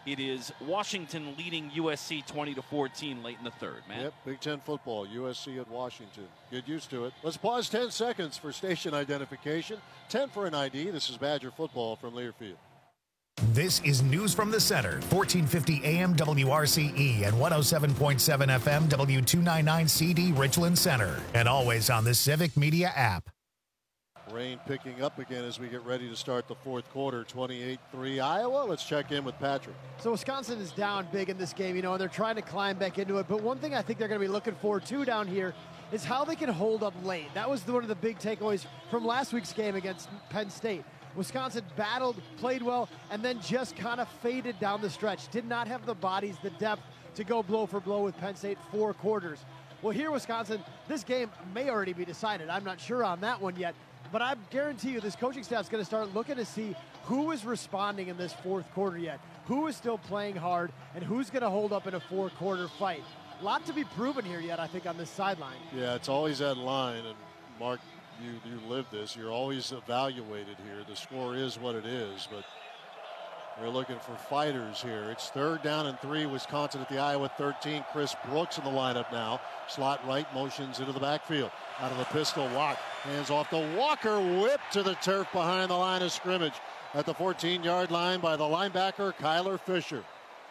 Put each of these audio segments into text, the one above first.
It is Washington leading USC 20-14 late in the third, Matt. Yep, Big Ten football, USC at Washington. Get used to it. Let's pause 10 seconds for station identification. 10 for an ID. This is Badger football from Learfield. This is News from the Center, 1450 AM WRCE and 107.7 FM W299 CD Richland Center, and always on the Civic Media app. Rain picking up again as we get ready to start the fourth quarter, 28-3 Iowa. Let's check in with Patrick. So Wisconsin is down big in this game, and they're trying to climb back into it. But one thing I think they're going to be looking forward to down here is how they can hold up late. That was one of the big takeaways from last week's game against Penn State. Wisconsin battled, played well, and then just kind of faded down the stretch. Did not have the bodies, the depth to go blow for blow with Penn State 4 quarters. Well, here, Wisconsin, this game may already be decided. I'm not sure on that one yet. But I guarantee you this coaching staff is going to start looking to see who is responding in this fourth quarter yet, who is still playing hard, and who's going to hold up in a four-quarter fight. A lot to be proven here yet, I think, on this sideline. Yeah, it's always that line, and Mark, you live this. You're always evaluated here. The score is what it is, but they're looking for fighters here. It's 3rd down and 3, Wisconsin at the Iowa 13. Chris Brooks in the lineup now. Slot right, motions into the backfield. Out of the pistol, Watt hands off to Walker, whip to the turf behind the line of scrimmage at the 14-yard line by the linebacker, Kyler Fisher.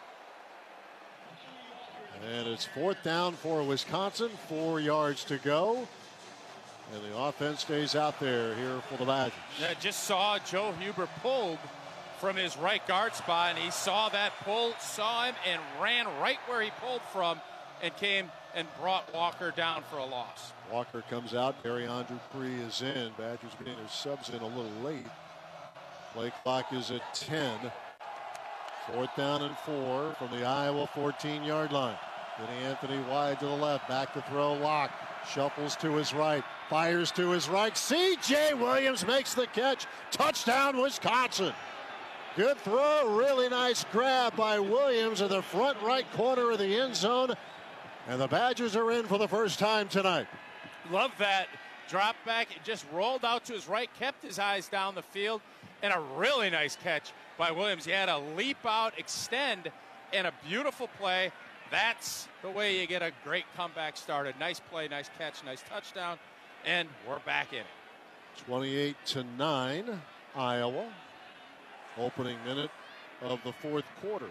And it's 4th down for Wisconsin, 4 yards to go. And the offense stays out there here for the Badgers. I just saw Joe Huber pulled from his right guard spot, and he saw that pull, saw him, and ran right where he pulled from and came and brought Walker down for a loss. Walker comes out. Darian Dupree is in. Badgers getting their subs in a little late. Play clock is at 10. 4th down and 4 from the Iowa 14-yard line. Getting Anthony wide to the left. Back to throw. Locke shuffles to his right. Fires to his right. C.J. Williams makes the catch. Touchdown, Wisconsin. Good throw. Really nice grab by Williams in the front right corner of the end zone. And the Badgers are in for the first time tonight. Love that drop back. It just rolled out to his right, kept his eyes down the field, and a really nice catch by Williams. He had a leap out, extend, and a beautiful play. That's the way you get a great comeback started. Nice play, nice catch, nice touchdown, and we're back in it. 28-9, Iowa. Opening minute of the fourth quarter.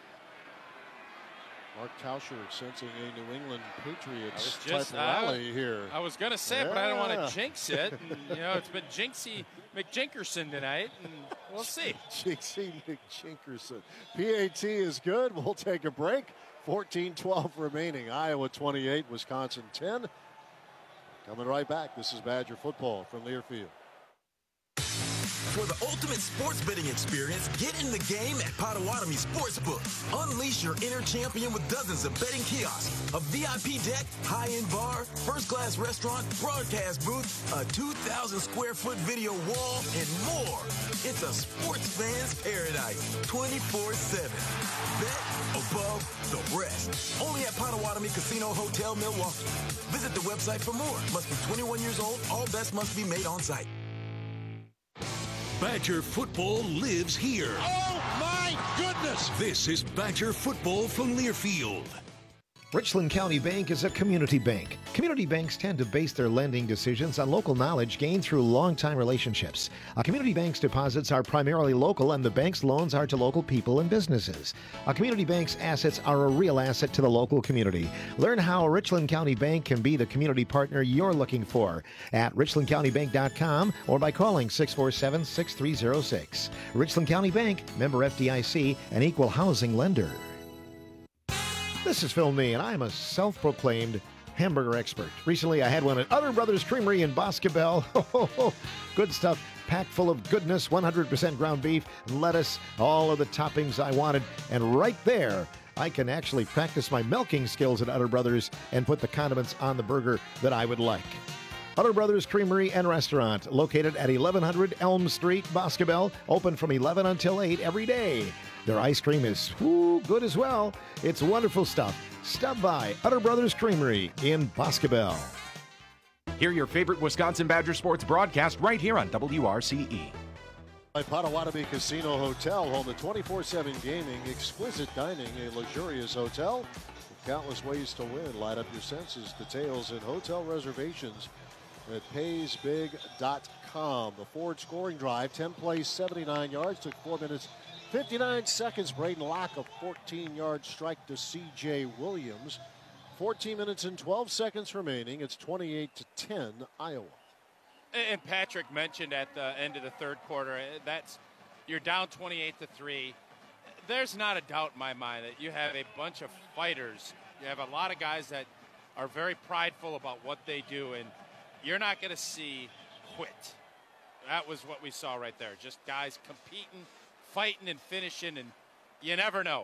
Mark Tauscher sensing a New England Patriots type rally here. I was going to say, but I don't want to jinx it. And, it's been Jinxie McJinkerson tonight, and we'll see. Jinxie McJinkerson. PAT is good. We'll take a break. 14-12 remaining. Iowa 28, Wisconsin 10. Coming right back. This is Badger football from Learfield. For the ultimate sports betting experience, get in the game at Potawatomi Sportsbook. Unleash your inner champion with dozens of betting kiosks, a VIP deck, high-end bar, first-class restaurant, broadcast booth, a 2,000-square-foot video wall, and more. It's a sports fan's paradise, 24/7. Bet above the rest. Only at Potawatomi Casino Hotel, Milwaukee. Visit the website for more. Must be 21 years old. All bets must be made on site. Badger football lives here. Oh, my goodness! This is Badger football from Learfield. Richland County Bank is a community bank. Community banks tend to base their lending decisions on local knowledge gained through long-time relationships. A community bank's deposits are primarily local, and the bank's loans are to local people and businesses. A community bank's assets are a real asset to the local community. Learn how Richland County Bank can be the community partner you're looking for at richlandcountybank.com or by calling 647-6306. Richland County Bank, member FDIC, an equal housing lender. This is Phil Nee, and I'm a self-proclaimed hamburger expert. Recently, I had one at Utter Brothers Creamery in Boscobel. Good stuff, packed full of goodness, 100% ground beef, lettuce, all of the toppings I wanted. And right there, I can actually practice my milking skills at Utter Brothers and put the condiments on the burger that I would like. Utter Brothers Creamery and Restaurant, located at 1100 Elm Street, Boscobel, open from 11 until 8 every day. Their ice cream is good as well. It's wonderful stuff. Stop by Utter Brothers Creamery in Boscobel. Hear your favorite Wisconsin Badger sports broadcast right here on WRCE. By Potawatomi Casino Hotel, home to 24/7 gaming, exquisite dining, a luxurious hotel with countless ways to win. Light up your senses. Details and hotel reservations at paysbig.com. The Ford scoring drive, 10 plays, 79 yards, took 4 minutes, 59 seconds. Braden Locke, a 14-yard strike to C.J. Williams. 14 minutes and 12 seconds remaining. It's 28-10 Iowa. And Patrick mentioned at the end of the third quarter, you're down 28-3. There's not a doubt in my mind that you have a bunch of fighters. You have a lot of guys that are very prideful about what they do, and you're not going to see quit. That was what we saw right there. Just guys competing, fighting, and finishing, and you never know.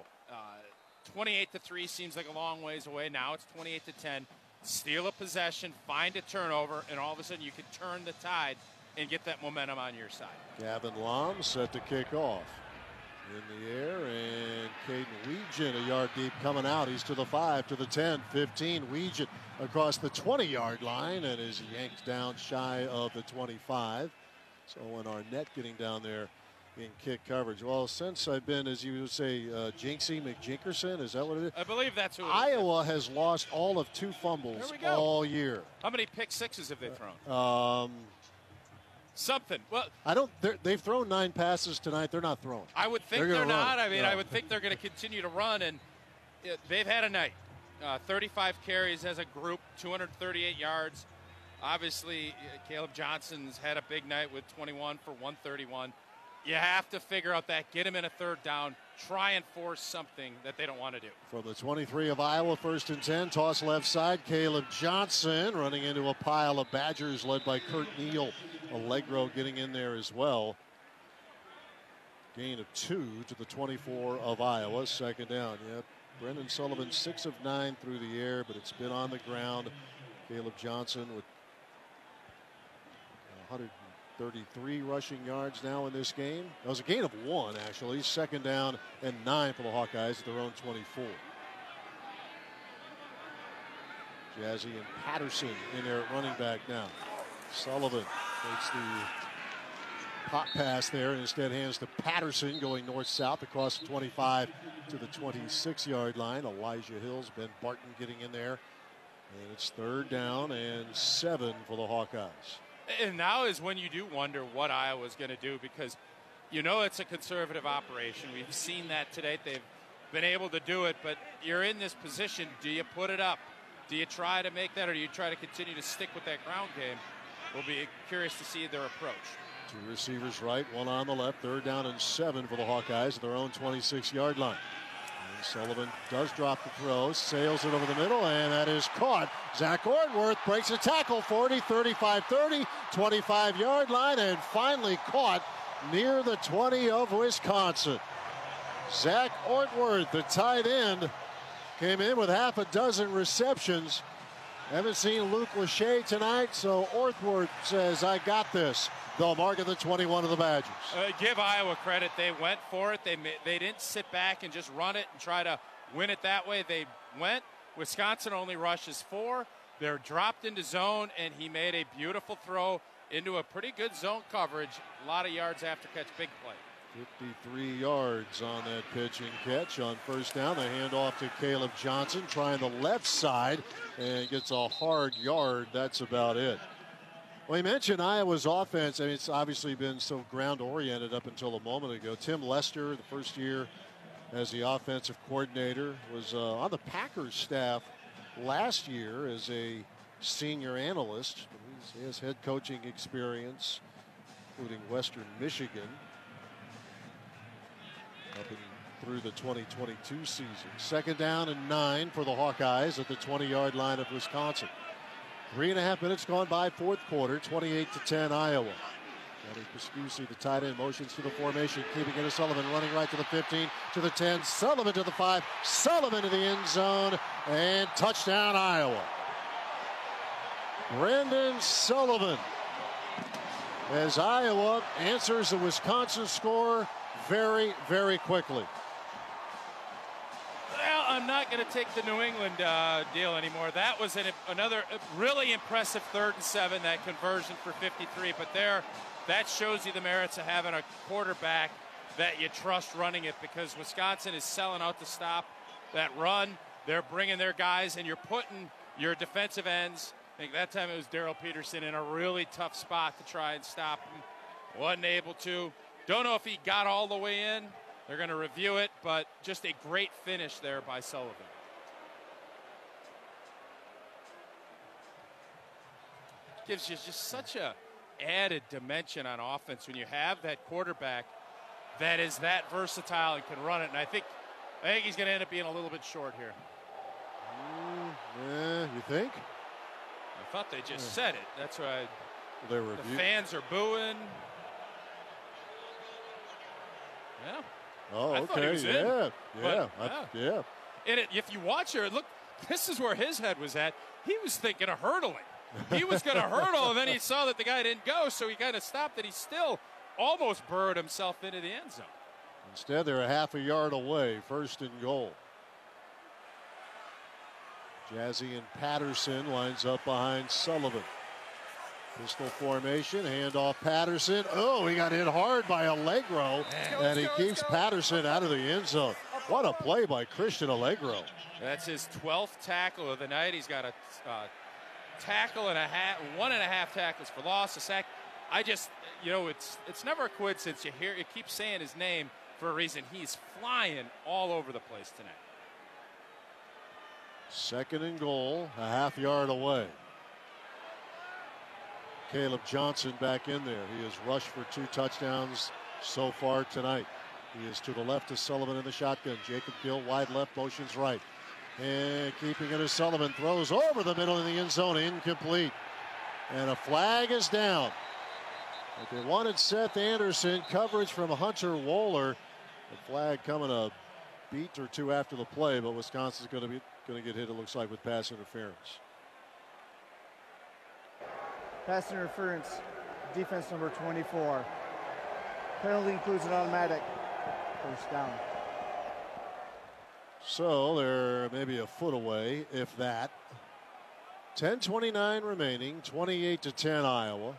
28-3 seems like a long ways away. Now it's 28-10. Steal a possession, find a turnover, and all of a sudden you can turn the tide and get that momentum on your side. Gavin Lom set to kick off. In the air, and Caden Weegan a yard deep coming out. He's to the 5, to the 10, 15. Weegan across the 20-yard line and is yanked down shy of the 25. So when Arnett getting down there in kick coverage. Well, since I've been, as you would say, Jinxie McJinkerson, is that what it is? I believe that's who it is. Iowa has lost all of 2 fumbles all year. How many pick sixes have they thrown? Something. Well, they've thrown 9 passes tonight. They're not throwing. I would think they're not. I mean, I would think they're going to continue to run, and they've had a night. 35 carries as a group, 238 yards. Obviously, Caleb Johnson's had a big night with 21 for 131. You have to figure out that, get him in a third down, try and force something that they don't want to do. From the 23 of Iowa, 1st and 10, toss left side. Caleb Johnson running into a pile of Badgers led by Kurt Neal. Allegro getting in there as well. Gain of 2 to the 24 of Iowa. 2nd down. Yep. Brendan Sullivan 6 of 9 through the air, but it's been on the ground. Caleb Johnson with 133 rushing yards now in this game. That was a gain of 1, actually. 2nd down and 9 for the Hawkeyes at their own 24. Jazzy and Patterson in there at running back now. Sullivan takes the pop pass there and instead hands to Patterson going north-south across the 25 to the 26-yard line. Elijah Hills, Ben Barton getting in there. And it's 3rd down and 7 for the Hawkeyes. And now is when you do wonder what Iowa's going to do, because you know it's a conservative operation. We've seen that today. They've been able to do it, but you're in this position. Do you put it up? Do you try to make that, or do you try to continue to stick with that ground game? We'll be curious to see their approach. 2 receivers right, 1 on the left. 3rd down and 7 for the Hawkeyes at their own 26-yard line. And Sullivan does drop the throw, sails it over the middle, and that is caught. Zach Ortworth breaks a tackle, 40, 35, 30, 25-yard line, and finally caught near the 20 of Wisconsin. Zach Ortworth, the tight end, came in with half a dozen receptions. Haven't seen Luke Lachey tonight, so Ortworth says, I got this. They'll mark at the 21 of the Badgers. Give Iowa credit. They went for it. They didn't sit back and just run it and try to win it that way. They went. Wisconsin only rushes 4. They're dropped into zone, and he made a beautiful throw into a pretty good zone coverage. A lot of yards after catch, big play. 53 yards on that pitch and catch. On 1st down, the handoff to Caleb Johnson, trying the left side, and gets a hard yard. That's about it. Well, you mentioned Iowa's offense. I mean, it's obviously been so ground-oriented up until a moment ago. Tim Lester, the first year as the offensive coordinator, was on the Packers staff last year as a senior analyst. He has head coaching experience, including Western Michigan, up and through the 2022 season. 2nd down and 9 for the Hawkeyes at the 20-yard line of Wisconsin. 3.5 minutes gone by, 4th quarter, 28-10 Iowa. Johnny Pascusi, the tight end, motions to the formation, keeping it to Sullivan, running right to the 15, to the 10, Sullivan to the 5, Sullivan to the end zone, and touchdown Iowa. Brendan Sullivan, as Iowa answers the Wisconsin score very, very quickly. Well, not going to take the New England deal anymore. That was another really impressive 3rd and 7, that conversion for 53. But that shows you the merits of having a quarterback that you trust running it, because Wisconsin is selling out to stop that run. They're bringing their guys, and you're putting your defensive ends, I think that time it was Daryl Peterson, in a really tough spot to try and stop him. Wasn't able to. Don't know if he got all the way in. They're going to review it, but just a great finish there by Sullivan. Gives you just such a added dimension on offense when you have that quarterback that is that versatile and can run it. And I think he's going to end up being a little bit short here. Yeah, you think? I thought they just said it. That's why the fans are booing. Yeah. Oh, I okay. thought he was yeah. Yeah. And if you watch her, look, this is where his head was at. He was thinking of hurdling. He was going to hurdle, and then he saw that the guy didn't go, so he kind of stopped, and he still almost burrowed himself into the end zone. Instead, they're a half a yard away, 1st and goal. Jazzy and Patterson lines up behind Sullivan. Pistol formation, handoff Patterson. Oh, he got hit hard by Allegro, and he keeps Patterson out of the end zone. What a play by Christian Allegro. That's his 12th tackle of the night. He's got a tackle and a half, 1.5 tackles for loss, a sack. It's never a coincidence. You keep saying his name for a reason. He's flying all over the place tonight. 2nd and goal, a half yard away. Caleb Johnson back in there. He has rushed for 2 touchdowns so far tonight. He is to the left of Sullivan in the shotgun. Jacob Gill wide left, motions right. And keeping it as Sullivan throws over the middle of the end zone, incomplete. And a flag is down. But they wanted Seth Anderson, coverage from Hunter Wohler. The flag coming a beat or 2 after the play, but Wisconsin's going to get hit, it looks like, with pass interference. Pass interference, defense number 24. Penalty includes an automatic 1st down. So they're maybe a foot away, if that. 10:29 remaining, 28-10 Iowa.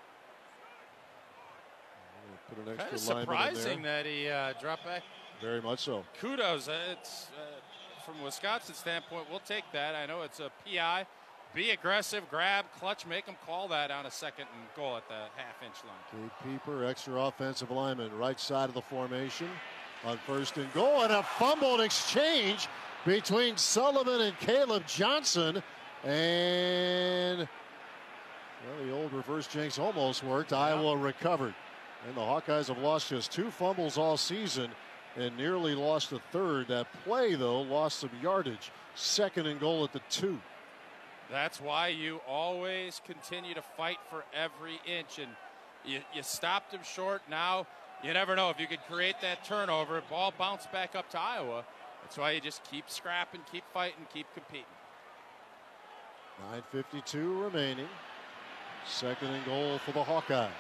Put an extra kind of surprising that he dropped back. Very much so. Kudos. It's from a Wisconsin standpoint, we'll take that. I know it's a PI. Be aggressive, grab, clutch, make them call that on a 2nd and goal at the half-inch line. Cade Peeper, extra offensive lineman, right side of the formation on 1st and goal, and a fumbled exchange between Sullivan and Caleb Johnson. And the old reverse jinx almost worked. Iowa recovered. And the Hawkeyes have lost just 2 fumbles all season and nearly lost a 3rd. That play, though, lost some yardage. 2nd and goal at the 2. That's why you always continue to fight for every inch. And you stopped him short. Now you never know if you could create that turnover. Ball bounced back up to Iowa. That's why you just keep scrapping, keep fighting, keep competing. 9:52 remaining. 2nd and goal for the Hawkeyes.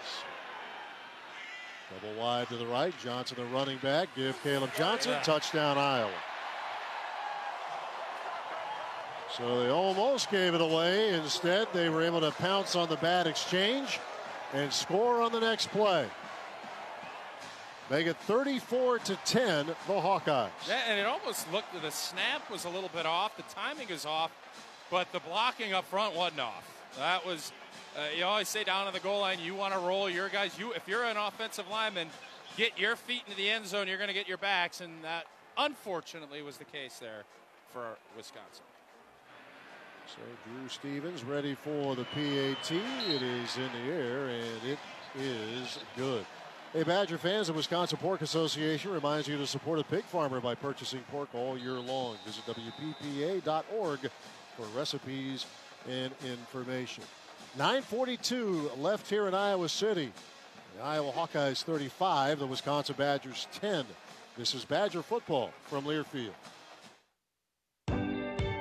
Double wide to the right. Johnson, the running back. Give Caleb Johnson. Touchdown, Iowa. So they almost gave it away. Instead, they were able to pounce on the bad exchange and score on the next play. Make it 34-10, the Hawkeyes. Yeah, and it almost looked, the snap was a little bit off. The timing is off, but the blocking up front wasn't off. That was, you always say down on the goal line, you want to roll your guys. If you're an offensive lineman, get your feet into the end zone, you're going to get your backs, and that, unfortunately, was the case there for Wisconsin. So Drew Stevens ready for the PAT. It is in the air, and it is good. Hey, Badger fans, the Wisconsin Pork Association reminds you to support a pig farmer by purchasing pork all year long. Visit WPPA.org for recipes and information. 9:42 left here in Iowa City. The Iowa Hawkeyes 35, the Wisconsin Badgers 10. This is Badger football from Learfield.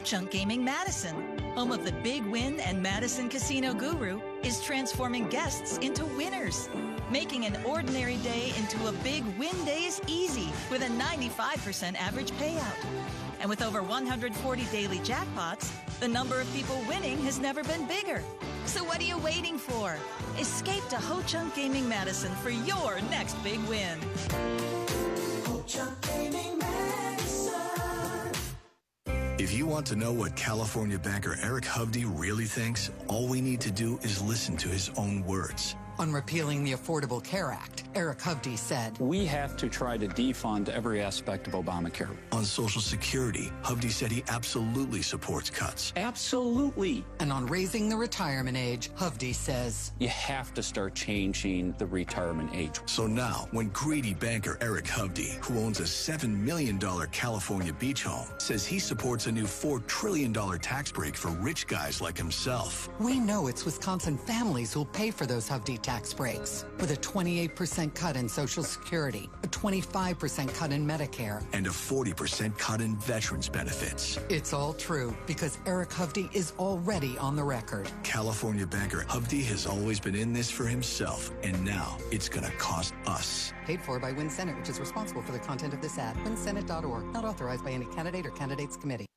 Ho-Chunk Gaming Madison, home of the Big Win and Madison Casino Guru, is transforming guests into winners, making an ordinary day into a Big Win Days easy with a 95% average payout. And with over 140 daily jackpots, the number of people winning has never been bigger. So what are you waiting for? Escape to Ho-Chunk Gaming Madison for your next big win. Ho-Chunk Gaming Madison. If you want to know what California banker Eric Hovde really thinks, all we need to do is listen to his own words. On repealing the Affordable Care Act, Eric Hovde said, "We have to try to defund every aspect of Obamacare." On Social Security, Hovde said he absolutely supports cuts. Absolutely. And on raising the retirement age, Hovde says, "You have to start changing the retirement age." So now, when greedy banker Eric Hovde, who owns a $7 million California beach home, says he supports a new $4 trillion tax break for rich guys like himself. We know it's Wisconsin families who'll pay for those Hovde tax breaks, with a 28% cut in Social Security, a 25% cut in Medicare, and a 40% cut in veterans benefits. It's all true because Eric Hovde is already on the record. California banker Hovde has always been in this for himself, and now it's going to cost us. Paid for by Win Senate, which is responsible for the content of this ad. WinSenate.org. Not authorized by any candidate or candidates committee.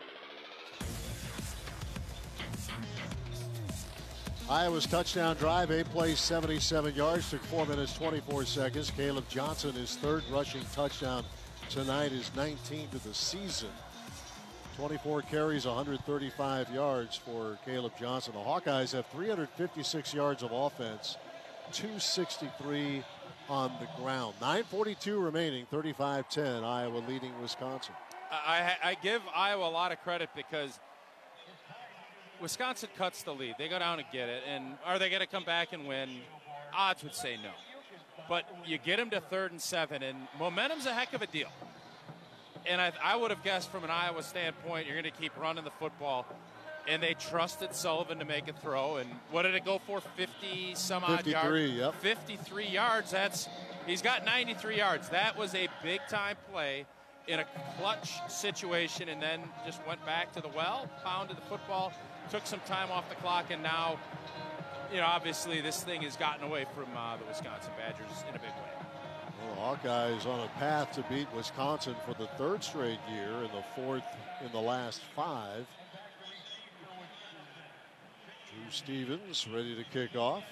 Iowa's touchdown drive, 8 plays, 77 yards, took 4 minutes, 24 seconds. Caleb Johnson, his third rushing touchdown tonight, is 19th of the season. 24 carries, 135 yards for Caleb Johnson. The Hawkeyes have 356 yards of offense, 263 on the ground. 9:42 remaining, 35-10, Iowa leading Wisconsin. I give Iowa a lot of credit because Wisconsin cuts the lead. They go down and get it. And are they going to come back and win? Odds would say no. But you get them to 3rd and 7, and momentum's a heck of a deal. And I would have guessed from an Iowa standpoint, you're going to keep running the football. And they trusted Sullivan to make a throw. And what did it go for? 50-some-odd yards? 53, yep. 53 yards. He's got 93 yards. That was a big-time play in a clutch situation, and then just went back to the well, pounded the football, took some time off the clock, and now, obviously this thing has gotten away from the Wisconsin Badgers in a big way. Well, Hawkeyes on a path to beat Wisconsin for the 3rd straight year and the 4th in the last 5. Drew Stevens ready to kick off.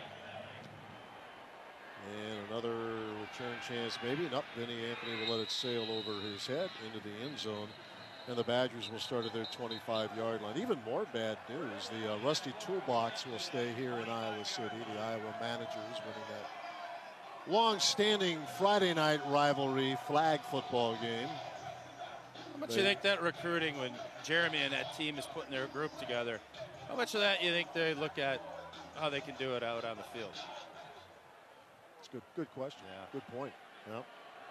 And another return chance maybe. Nope, Vinny Anthony will let it sail over his head into the end zone. And the Badgers will start at their 25-yard line. Even more bad news, the Rusty Toolbox will stay here in Iowa City. The Iowa managers winning that long-standing Friday night rivalry flag football game. How much do you think that recruiting, when Jeremy and that team is putting their group together, how much of that you think they look at how they can do it out on the field? It's a good question. Yeah. Good point. Yep.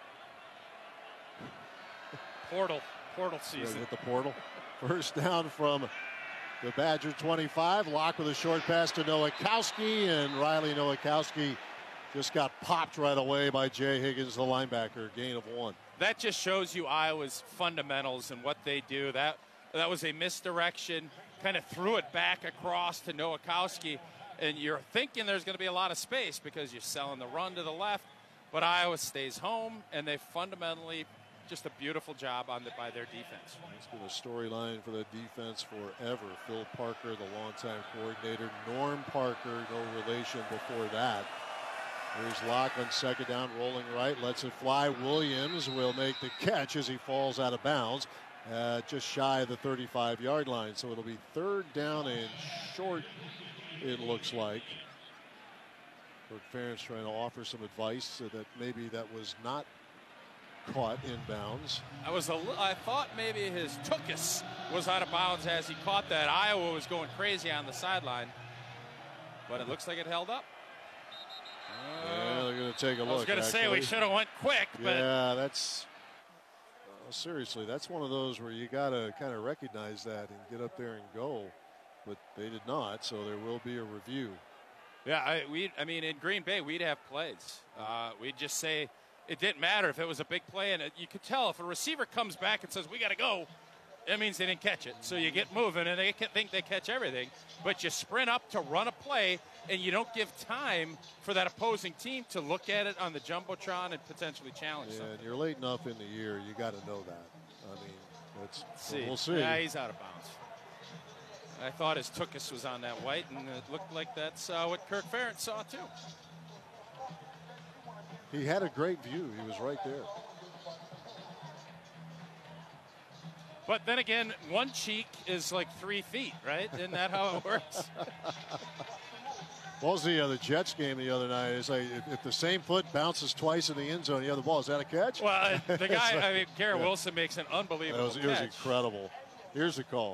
Portal season. With the portal. First down from the Badger 25. Locke with a short pass to Nowakowski, and Riley Nowakowski just got popped right away by Jay Higgins, the linebacker. Gain of 1. That just shows you Iowa's fundamentals and what they do. That was a misdirection. Kind of threw it back across to Nowakowski, and you're thinking there's going to be a lot of space because you're selling the run to the left, but Iowa stays home, and they fundamentally just a beautiful job by their defense. It's been a storyline for the defense forever. Phil Parker, the longtime coordinator. Norm Parker, no relation before that. Here's Locke on 2nd down, rolling right, lets it fly. Williams will make the catch as he falls out of bounds, just shy of the 35-yard line. So it'll be 3rd down and short, it looks like. Kirk Ferentz trying to offer some advice so that maybe that was not caught inbounds. I thought maybe his Tookus was out of bounds as he caught that. Iowa was going crazy on the sideline, but it looks like it held up. Yeah, they're going to take a look. I was going to say we should have went quick, but yeah, that's seriously, that's one of those where you got to kind of recognize that and get up there and go, but they did not. So there will be a review. Yeah, I mean, in Green Bay, we'd have plays. We'd just say it didn't matter if it was a big play, and you could tell if a receiver comes back and says, we got to go, that means they didn't catch it. So you get moving, and they think they catch everything. But you sprint up to run a play, and you don't give time for that opposing team to look at it on the Jumbotron and potentially challenge something. And you're late enough in the year, you got to know that. I mean, we'll see. Yeah, he's out of bounds. I thought his Tookus was on that white, and it looked like that's what Kirk Ferentz saw, too. He had a great view. He was right there. But then again, one cheek is like 3 feet, right? Isn't that how it works? What was the Jets game the other night? It's like if the same foot bounces twice in the end zone, the other ball, is that a catch? Well, the guy, Garrett Wilson makes an unbelievable catch. It was incredible. Here's the call.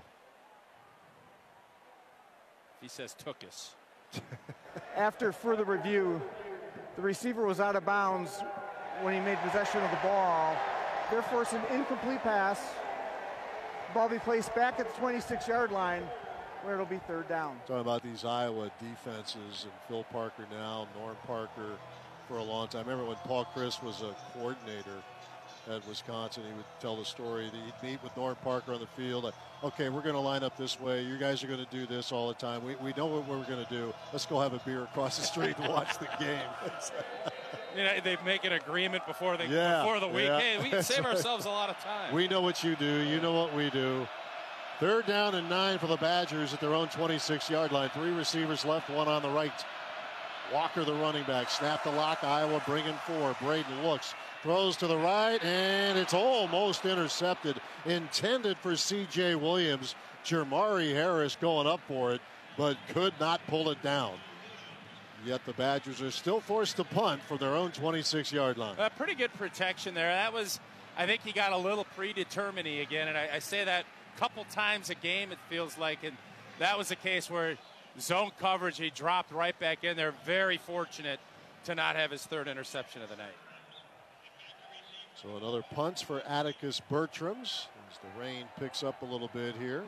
He says Tookus. After further review, the receiver was out of bounds when he made possession of the ball. Therefore, it's an incomplete pass. Ball be placed back at the 26-yard line, where it'll be 3rd down. Talking about these Iowa defenses and Phil Parker now, Norm Parker for a long time. I remember when Paul Chryst was a coordinator at Wisconsin, he would tell the story that he'd meet with Norm Parker on the field. Like, okay, we're going to line up this way. You guys are going to do this all the time. We know what we're going to do. Let's go have a beer across the street and watch the game. You know, they make an agreement before the week. Hey, we can save ourselves a lot of time. We know what you do. You know what we do. 3rd down and 9 for the Badgers at their own 26-yard line. 3 receivers left, 1 on the right. Walker, the running back, snap the lock. Iowa bringing 4. Braden looks, throws to the right, and it's almost intercepted. Intended for C.J. Williams. Jermari Harris going up for it, but could not pull it down. Yet the Badgers are still forced to punt from their own 26-yard line. Pretty good protection there. That was, I think he got a little predetermined again, and I say that a couple times a game it feels like, and that was a case where zone coverage, he dropped right back in there. Very fortunate to not have his 3rd interception of the night. So another punt for Atticus Bertrams as the rain picks up a little bit here.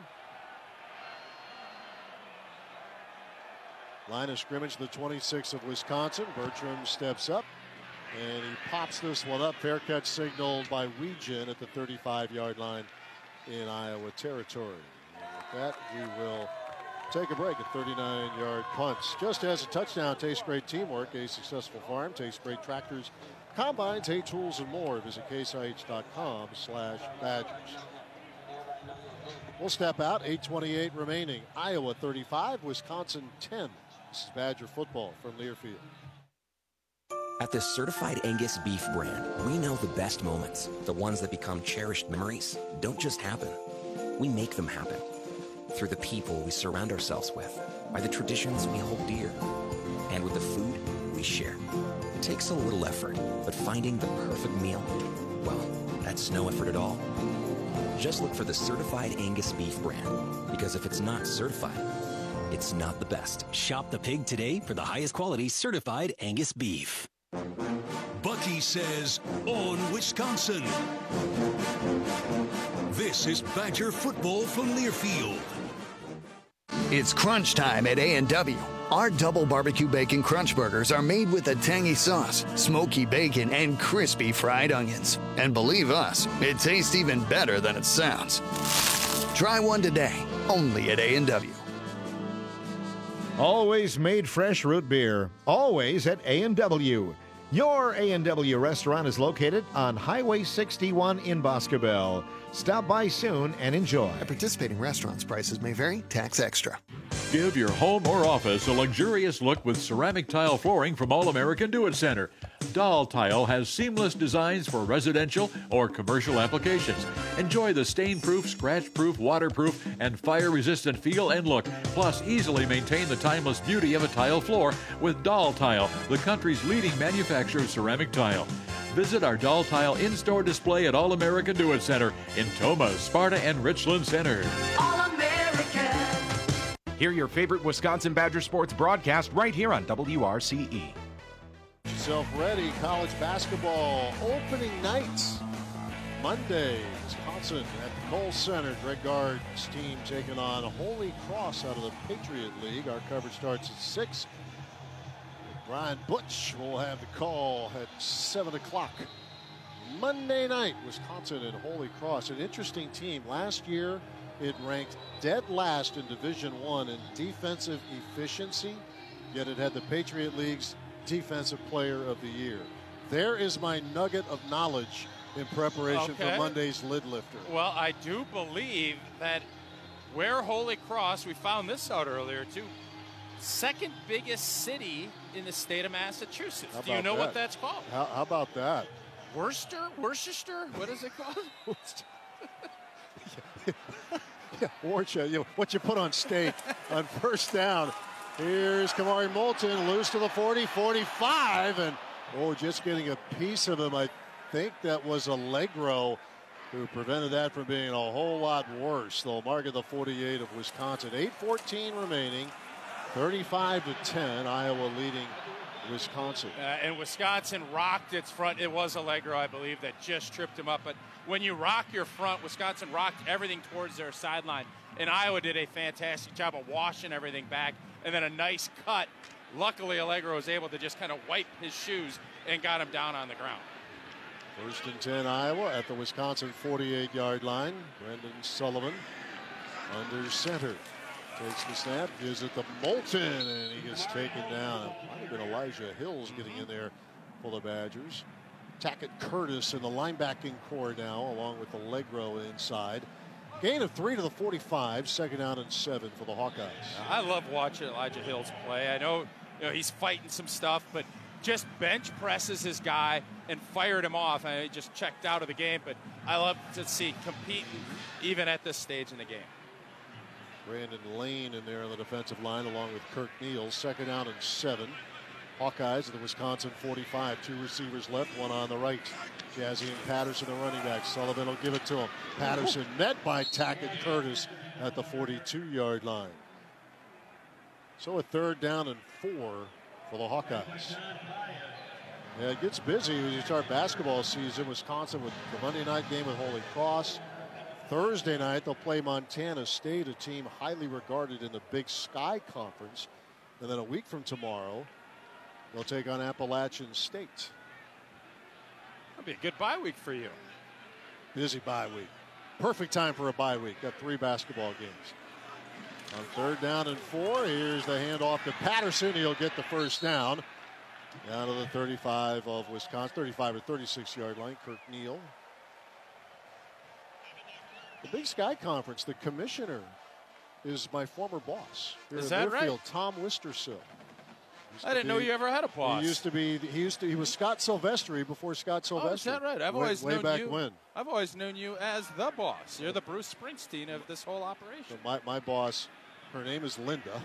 Line of scrimmage, the 26 of Wisconsin. Bertram steps up, and he pops this one up. Fair catch signaled by Weegen at the 35-yard line in Iowa territory. And with that, we will take a break at 39-yard punts. Just as a touchdown, tastes great teamwork, a successful farm, tastes great tractors, combines, hay tools, and more. Visit caseih.com/Badgers. We'll step out, 8:28 remaining. Iowa 35, Wisconsin 10. This is Badger football from Learfield. At the Certified Angus Beef brand, we know the best moments, the ones that become cherished memories, don't just happen. We make them happen. Through the people we surround ourselves with, by the traditions we hold dear, and with the food we share. It takes a little effort, but finding the perfect meal, well, that's no effort at all. Just look for the Certified Angus Beef brand, because if it's not certified, it's not the best. Shop the pig today for the highest quality Certified Angus Beef. Bucky says, on Wisconsin. This is Badger football from Learfield. It's crunch time at A&W. Our double barbecue bacon crunch burgers are made with a tangy sauce, smoky bacon, and crispy fried onions. And believe us, it tastes even better than it sounds. Try one today, only at A&W. Always made fresh root beer, always at A&W. Your A&W restaurant is located on Highway 61 in Boscobel. Stop by soon and enjoy. At participating restaurants, prices may vary, tax extra. Give your home or office a luxurious look with ceramic tile flooring from All American Do It Center. Doll Tile has seamless designs for residential or commercial applications. Enjoy the stain-proof, scratch-proof, waterproof, and fire-resistant feel and look. Plus, easily maintain the timeless beauty of a tile floor with Doll Tile, the country's leading manufacturer of ceramic tile. Visit our Doll Tile in-store display at All American Do It Center in Tomah, Sparta, and Richland Center. All-American. Hear your favorite Wisconsin Badger sports broadcast right here on WRCE. Yourself ready. College basketball opening nights. Monday, Wisconsin at the Kohl Center. Greg Gard's team taking on Holy Cross out of the Patriot League. Our coverage starts at 6. Brian Butch will have the call at 7 o'clock Monday night, Wisconsin and Holy Cross. An interesting team. Last year, it ranked dead last in Division I in defensive efficiency, yet it had the Patriot League's Defensive Player of the Year. There is my nugget of knowledge in preparation for Monday's lid lifter. Well, I do believe that where Holy Cross, we found this out earlier too, second biggest city in the state of Massachusetts. Do you know what that's called? How about that? Worcester? What is it called? Yeah, Worcester. What you put on steak on first down. Here's Kamari Moulton, loose to the 40, 45, and just getting a piece of him. I think that was Allegro who prevented that from being a whole lot worse. They'll mark at the 48 of Wisconsin. 8:14 remaining, 35-10, Iowa leading Wisconsin. And Wisconsin rocked its front. It was Allegro, I believe, that just tripped him up. But when you rock your front, Wisconsin rocked everything towards their sideline. And Iowa did a fantastic job of washing everything back. And then a nice cut. Luckily, Allegro was able to just kind of wipe his shoes and got him down on the ground. 1st and 10, Iowa at the Wisconsin 48-yard line. Brendan Sullivan under center. Takes the snap, gives it to Moulton, and he gets taken down. Might have been Elijah Hills getting in there for the Badgers. Tackett Curtis in the linebacking core now, along with Allegro inside. Gain of 3 to the 45, 2nd down and 7 for the Hawkeyes. I love watching Elijah Hills play. I know, he's fighting some stuff, but just bench presses his guy and fired him off. He just checked out of the game, but I love to see competing even at this stage in the game. Brandon Lane in there on the defensive line along with Kirk Neal. 2nd down and 7. Hawkeyes at the Wisconsin 45. 2 receivers left, one on the right. Jazzy and Patterson, the running back. Sullivan will give it to him. Patterson met by Tackett Curtis at the 42-yard line. So a 3rd down and 4 for the Hawkeyes. Yeah, it gets busy when you start basketball season. Wisconsin with the Monday night game with Holy Cross. Thursday night, they'll play Montana State, a team highly regarded in the Big Sky Conference. And then a week from tomorrow, they'll take on Appalachian State. That'll be a good bye week for you. Busy bye week. Perfect time for a bye week. Got 3 basketball games. On 3rd down and 4, here's the handoff to Patterson. He'll get the first down. Down to the 35 of Wisconsin, 35 or 36-yard line. Kirk Neal. The Big Sky Conference, the commissioner is my former boss. Is that right? Tom Wistersill. I didn't know you ever had a boss. He was Scott Silvestri before Scott Silvestri. Oh, is that right? I've always known back you. When. I've always known you as the boss. You're the Bruce Springsteen of this whole operation. So my boss, her name is Linda.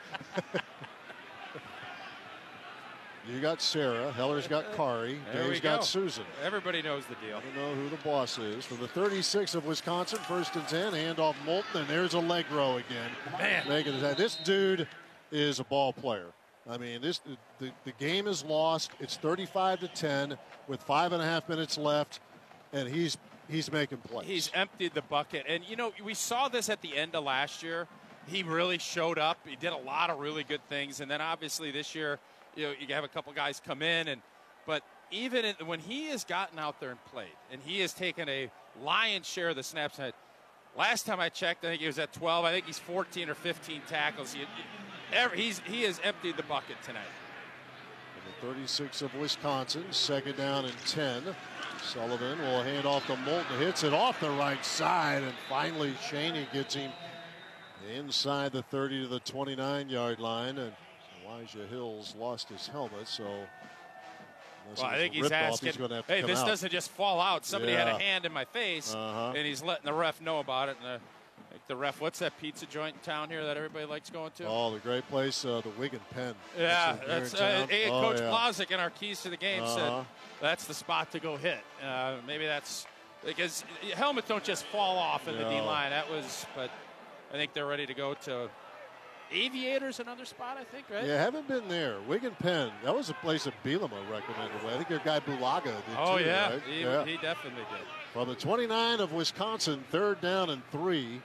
You got Sarah. Heller's got Kari. Dave's got Susan. Everybody knows the deal. I don't know who the boss is. For the 36 of Wisconsin, 1st and 10, handoff Moulton, and there's Allegro again. Man. Making it. This dude is a ball player. I mean, the game is lost. It's 35-10 with 5.5 minutes left, and he's making plays. He's emptied the bucket. And, we saw this at the end of last year. He really showed up. He did a lot of really good things. And then, obviously, this year, you have a couple guys come in, but even when he has gotten out there and played, and he has taken a lion's share of the snaps. Last time I checked, I think he was at 12. I think he's 14 or 15 tackles. He has emptied the bucket tonight. And the 36 of Wisconsin, 2nd down and 10. Sullivan will hand off to Moulton, hits it off the right side, and finally Chaney gets him inside the 30 to the 29-yard line, and Elijah Hills lost his helmet, so I think he's asking, hey, this doesn't just fall out. Somebody had a hand in my face, and he's letting the ref know about it. And the ref, what's that pizza joint in town here that everybody likes going to? Oh, the great place, the Wigan Pen. Yeah, that's Coach Blazik in our keys to the game said that's the spot to go hit. Maybe that's because helmets don't just fall off in the D-line. But I think they're ready to go to Aviators, another spot, I think, right? Yeah, haven't been there. Wigan Pen, that was a place that Bielema recommended. I think your guy Bulaga did too, right? He definitely did. From the 29 of Wisconsin, 3rd down and 3. And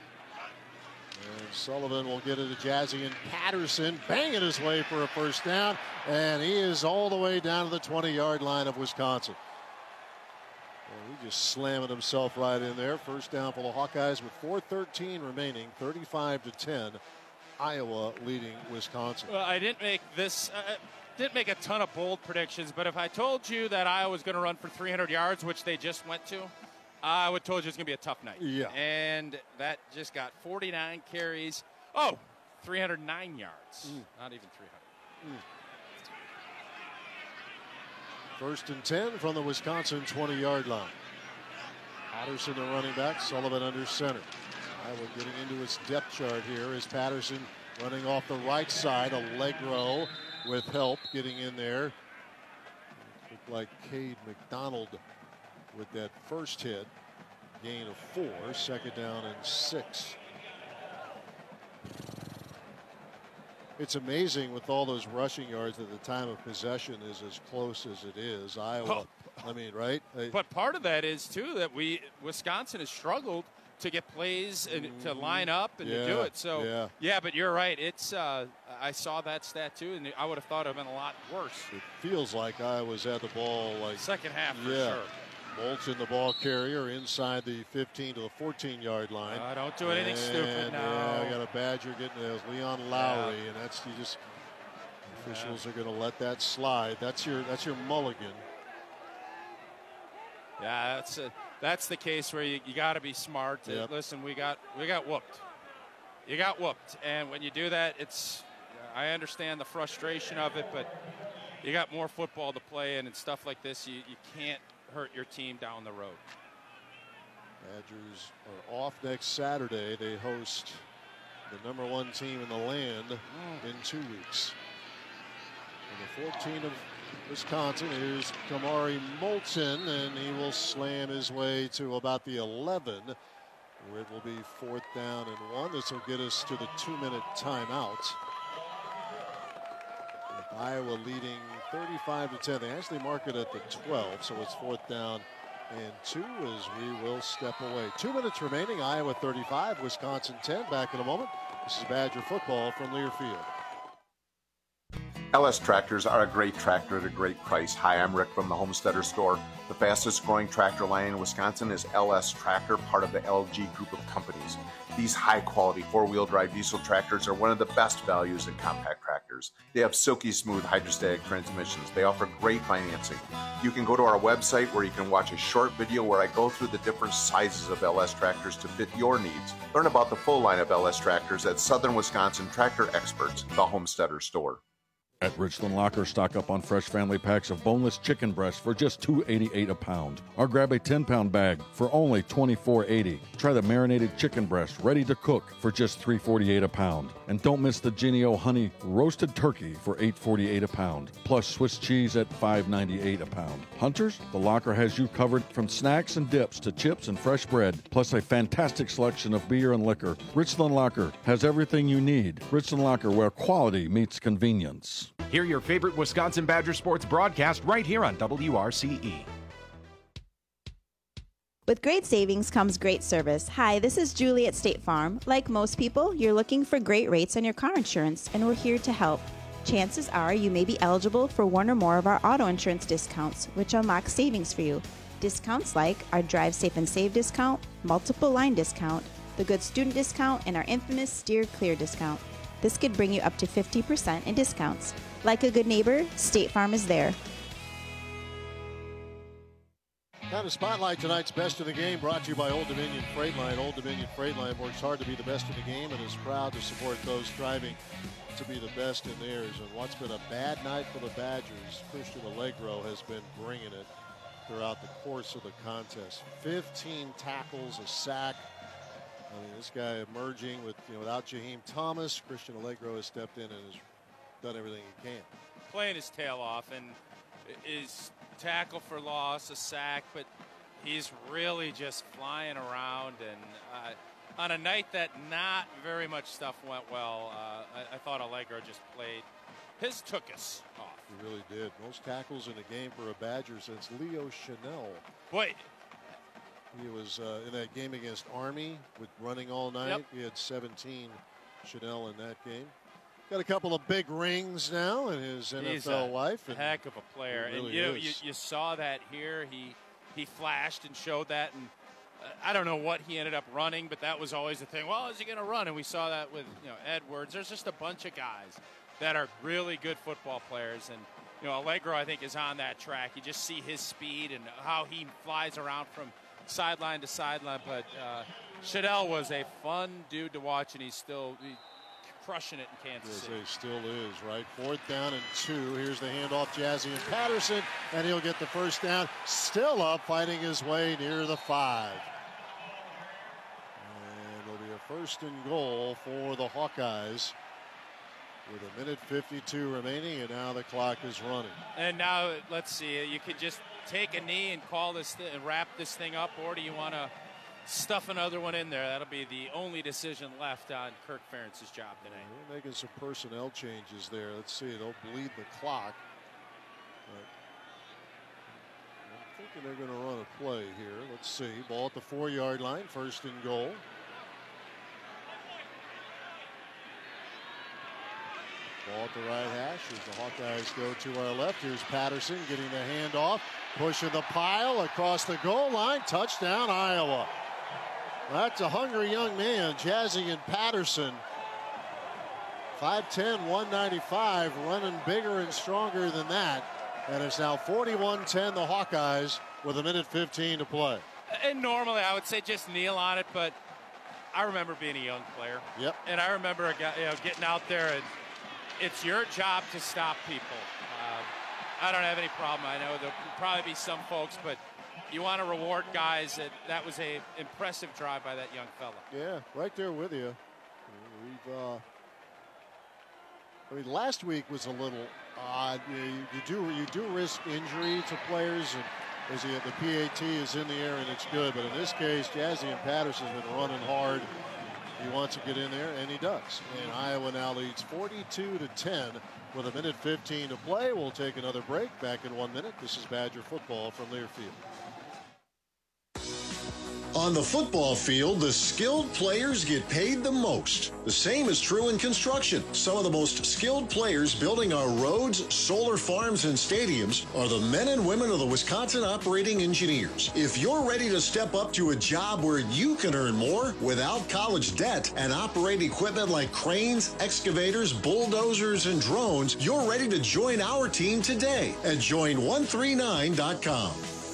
Sullivan will get it to Jazzy and Patterson, banging his way for a first down, and he is all the way down to the 20-yard line of Wisconsin. just slamming himself right in there. First down for the Hawkeyes with 4:13 remaining, 35-10. Iowa leading Wisconsin. Well, I didn't make this. Didn't make a ton of bold predictions, but if I told you that Iowa was going to run for 300 yards, which they just went to, I would have told you it's going to be a tough night. Yeah. And that just got 49 carries. Oh, 309 yards. Not even 300. First and 10 from the Wisconsin 20-yard line. Patterson, the running back. Sullivan under center. Iowa getting into its depth chart here is Patterson running off the right side. Allegro with help getting in there. Looked like Cade McDonald with that first hit. Gain of 4. Second down and 6. It's amazing with all those rushing yards that the time of possession is as close as it is. Iowa, I mean, right? But part of that is, too, that Wisconsin has struggled to get plays and to line up and to do it. So, yeah, but you're right. It's I saw that stat, too, and I would have thought it would have been a lot worse. It feels like Iowa's had the ball like second half for sure. Bolton, the ball carrier, inside the 15 to the 14-yard line. Don't do anything stupid now. Yeah, I got a Badger getting those Leon Lowry, and that's officials are going to let that slide. That's your mulligan. Yeah, that's the case where you got to be smart. Listen, we got whooped. You got whooped, and when you do that, I understand the frustration of it, but you got more football to play in and stuff like this. You can't hurt your team down the road. Badgers are off next Saturday. They host the #1 team in the land in 2 weeks. And the 14 of Wisconsin is Kamari Moulton, and he will slam his way to about the 11, where it will be 4th down and 1. This will get us to the 2-minute timeout. Iowa leading 35-10. They actually mark it at the 12, so it's 4th down and 2 as we will step away. 2 minutes remaining. Iowa 35, Wisconsin 10. Back in a moment. This is Badger football from Learfield. LS Tractors are a great tractor at a great price. Hi, I'm Rick from the Homesteader Store. The fastest growing tractor line in Wisconsin is LS Tractor, part of the LG group of companies. These high-quality four-wheel drive diesel tractors are one of the best values in compact tractors. They have silky smooth hydrostatic transmissions. They offer great financing. You can go to our website where you can watch a short video where I go through the different sizes of LS tractors to fit your needs. Learn about the full line of LS tractors at Southern Wisconsin Tractor Experts, the Homesteader Store. At Richland Locker, stock up on fresh family packs of boneless chicken breasts for just $2.88 a pound. Or grab a 10-pound bag for only $24.80. Try the marinated chicken breast ready to cook for just $3.48 a pound. And don't miss the Jennie-O Honey roasted turkey for $8.48 a pound. Plus Swiss cheese at $5.98 a pound. Hunters, the Locker has you covered from snacks and dips to chips and fresh bread. Plus a fantastic selection of beer and liquor. Richland Locker has everything you need. Richland Locker, where quality meets convenience. Hear your favorite Wisconsin Badger sports broadcast right here on WRCE. With great savings comes great service. Hi, this is Julie at State Farm. Like most people, you're looking for great rates on your car insurance, and we're here to help. Chances are you may be eligible for one or more of our auto insurance discounts, which unlock savings for you. Discounts like our Drive Safe and Save discount, multiple line discount, the Good Student discount, and our infamous Steer Clear discount. This could bring you up to 50% in discounts. Like a good neighbor, State Farm is there. Time to spotlight tonight's best of the game, brought to you by Old Dominion Freight Line. Old Dominion Freight Line works hard to be the best in the game and is proud to support those striving to be the best in theirs. And what's been a bad night for the Badgers, Christian Allegro has been bringing it throughout the course of the contest. 15 tackles, a sack. I mean, this guy emerging without Jaheim Thomas. Christian Allegro has stepped in and has done everything he can. Playing his tail off, and is tackle for loss, a sack, but he's really just flying around. And on a night that not very much stuff went well, I thought Allegro just played. His took us off. He really did. Most tackles in a game for a Badger since Leo Chanel. Boy. He was in that game against Army with running all night. Yep. He had 17, Chanel, in that game. Got a couple of big rings now in his NFL life. He's a heck of a player. Really and you saw that here. he flashed and showed that. And I don't know what he ended up running, but that was always the thing. Well, is he going to run? And we saw that with Edwards. There's just a bunch of guys that are really good football players. And, Allegro, I think, is on that track. You just see his speed and how he flies around from sideline to sideline. But Shadell was a fun dude to watch, and he's crushing it in Kansas City. He still is, right? 4th down and 2. Here's the handoff, Jazzy and Patterson, and he'll get the first down. Still up, fighting his way near the 5. And it'll be a 1st and goal for the Hawkeyes with 1:52 remaining, and now the clock is running. And now, let's see, you could just take a knee and call this and wrap this thing up, or do you want to stuff another one in there? That'll be the only decision left on Kirk Ferentz's job tonight. They're making some personnel changes there. Let's see, they'll bleed the clock. But I'm thinking they're going to run a play here. Let's see, ball at the 4-yard line, 1st and goal. Ball at the right hash as the Hawkeyes go to our left. Here's Patterson getting the handoff, pushing the pile across the goal line. Touchdown, Iowa. That's a hungry young man, Jazzy and Patterson. 5'10", 195, running bigger and stronger than that. And it's now 41-10, the Hawkeyes, with 1:15 to play. And normally I would say just kneel on it, but I remember being a young player. Yep. And I remember getting out there, and it's your job to stop people. I don't have any problem. I know there'll probably be some folks, but you want to reward guys. That was a impressive drive by that young fella. Yeah, right there with you. Last week was a little odd. You do risk injury to players, and as the PAT is in the air and it's good. But in this case, Jazzy and Patterson's been running hard. He wants to get in there, and he does. And Iowa now leads 42-10 with 1:15 to play. We'll take another break. Back in 1 minute. This is Badger football from Learfield. On the football field, the skilled players get paid the most. The same is true in construction. Some of the most skilled players building our roads, solar farms, and stadiums are the men and women of the Wisconsin Operating Engineers. If you're ready to step up to a job where you can earn more without college debt and operate equipment like cranes, excavators, bulldozers, and drones, you're ready to join our team today at join139.com.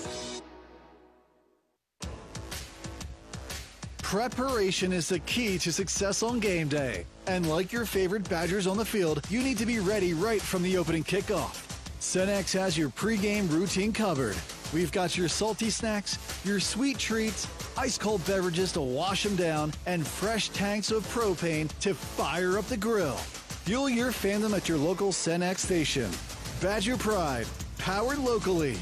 Preparation is the key to success on game day. And like your favorite Badgers on the field, you need to be ready right from the opening kickoff. Cenex has your pregame routine covered. We've got your salty snacks, your sweet treats, ice-cold beverages to wash them down, and fresh tanks of propane to fire up the grill. Fuel your fandom at your local Cenex station. Badger Pride, powered locally.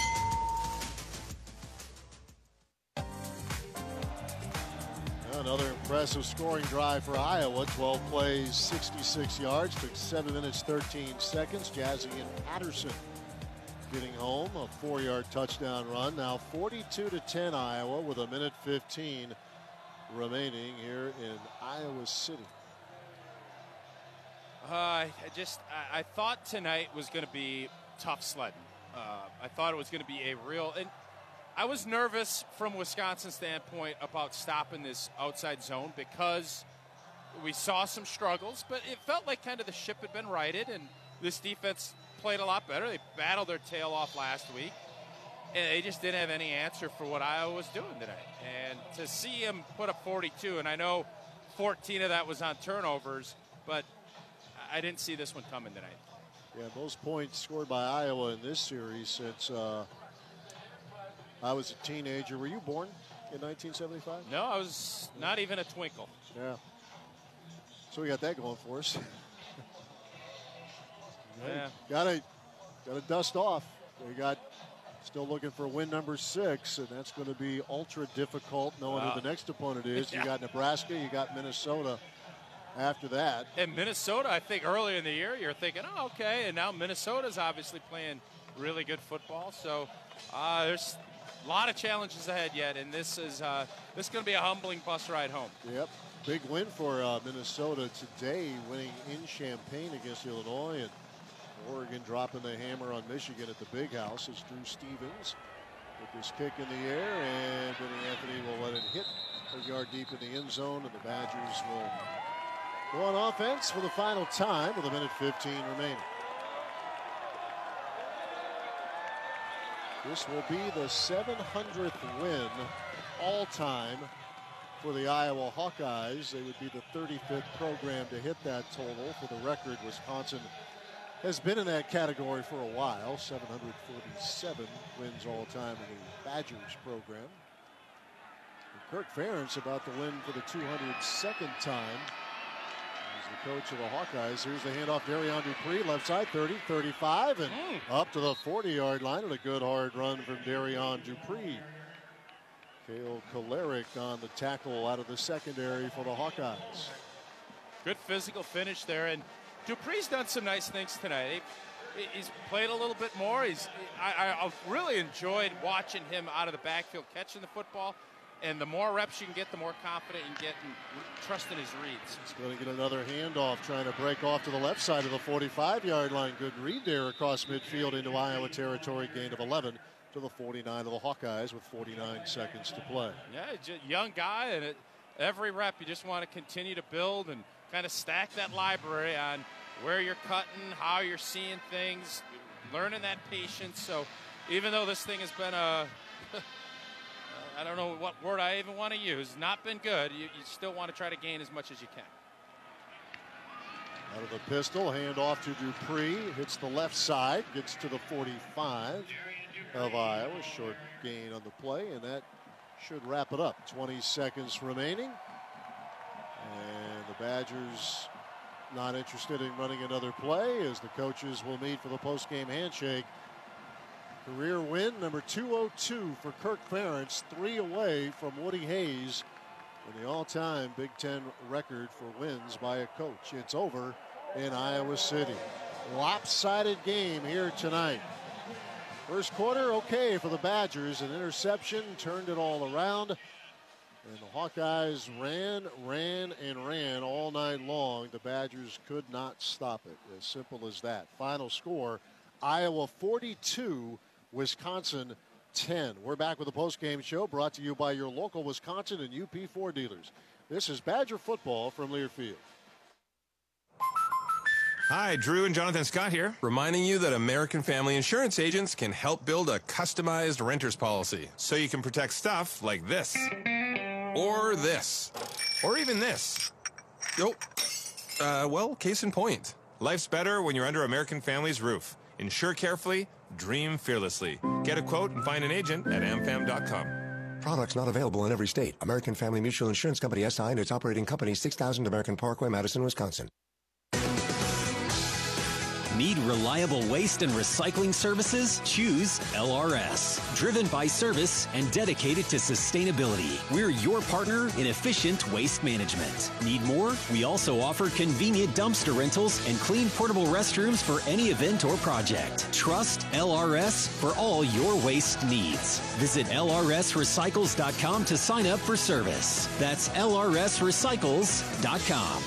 Another impressive scoring drive for Iowa. 12 plays, 66 yards. Took 7 minutes, 13 seconds. Jazzy and Patterson getting home. A 4-yard touchdown run. Now 42-10 Iowa with 1:15 remaining here in Iowa City. I thought tonight was going to be tough sledding. I thought it was going to be a real... And I was nervous from Wisconsin's standpoint about stopping this outside zone because we saw some struggles, but it felt like kind of the ship had been righted, and this defense played a lot better. They battled their tail off last week, and they just didn't have any answer for what Iowa was doing tonight. And to see him put up 42, and I know 14 of that was on turnovers, but I didn't see this one coming tonight. Yeah, most points scored by Iowa in this series since I was a teenager. Were you born in 1975? No, I was not even a twinkle. Yeah. So we got that going for us. Yeah. Got to dust off. We got still looking for win number 6, and that's going to be ultra difficult knowing who the next opponent is. Yeah. You got Nebraska, you got Minnesota after that. And Minnesota, I think earlier in the year, you're thinking, oh, okay. And now Minnesota's obviously playing really good football. So there's a lot of challenges ahead yet, and this is going to be a humbling bus ride home. Yep. Big win for Minnesota today, winning in Champaign against Illinois, and Oregon dropping the hammer on Michigan at the Big House as Drew Stevens with this kick in the air, and Vinny Anthony will let it hit a yard deep in the end zone, and the Badgers will go on offense for the final time with 1:15 remaining. This will be the 700th win all-time for the Iowa Hawkeyes. They would be the 35th program to hit that total. For the record, Wisconsin has been in that category for a while. 747 wins all-time in the Badgers program. And Kirk Ferentz about to win for the 202nd time. He's the coach of the Hawkeyes. Here's the handoff, Darion Dupree, left side, 30, 35, and up to the 40-yard line, and a good hard run from Darion Dupree. Cale Kolarek on the tackle out of the secondary for the Hawkeyes. Good physical finish there, and Dupree's done some nice things tonight. He's played a little bit more. I've really enjoyed watching him out of the backfield catching the football. And the more reps you can get, the more confident you can get and trust in his reads. He's going to get another handoff, trying to break off to the left side of the 45-yard line. Good read there across midfield into Iowa territory. Gain of 11 to the 49 of the Hawkeyes with 49 seconds to play. Yeah, young guy, and at every rep you just want to continue to build and kind of stack that library on where you're cutting, how you're seeing things, learning that patience. So even though this thing has been a I don't know what word I even want to use, not been good, you still want to try to gain as much as you can. Out of the pistol, hand off to Dupree, hits the left side, gets to the 45 of Iowa. Short gain on the play, and that should wrap it up. 20 seconds remaining. And the Badgers not interested in running another play as the coaches will meet for the post-game handshake. Career win number 202 for Kirk Ferentz, 3 away from Woody Hayes and the all-time Big Ten record for wins by a coach. It's over in Iowa City. Lopsided game here tonight. First quarter, okay for the Badgers. An interception turned it all around. And the Hawkeyes ran all night long. The Badgers could not stop it. As simple as that. Final score, Iowa 42, Wisconsin 10. We're back with the postgame show brought to you by your local Wisconsin and UP4 dealers. This is Badger football from Learfield. Hi, Drew and Jonathan Scott here, reminding you that American Family Insurance agents can help build a customized renter's policy so you can protect stuff like this, or this, or even this. Well, case in point. Life's better when you're under American Family's roof. Insure carefully, dream fearlessly. Get a quote and find an agent at amfam.com. Products not available in every state. American Family Mutual Insurance Company SI and its operating company, 6000 American Parkway, Madison, Wisconsin. Need reliable waste and recycling services? Choose LRS. Driven by service and dedicated to sustainability. We're your partner in efficient waste management. Need more? We also offer convenient dumpster rentals and clean portable restrooms for any event or project. Trust LRS for all your waste needs. Visit lrsrecycles.com to sign up for service. That's lrsrecycles.com.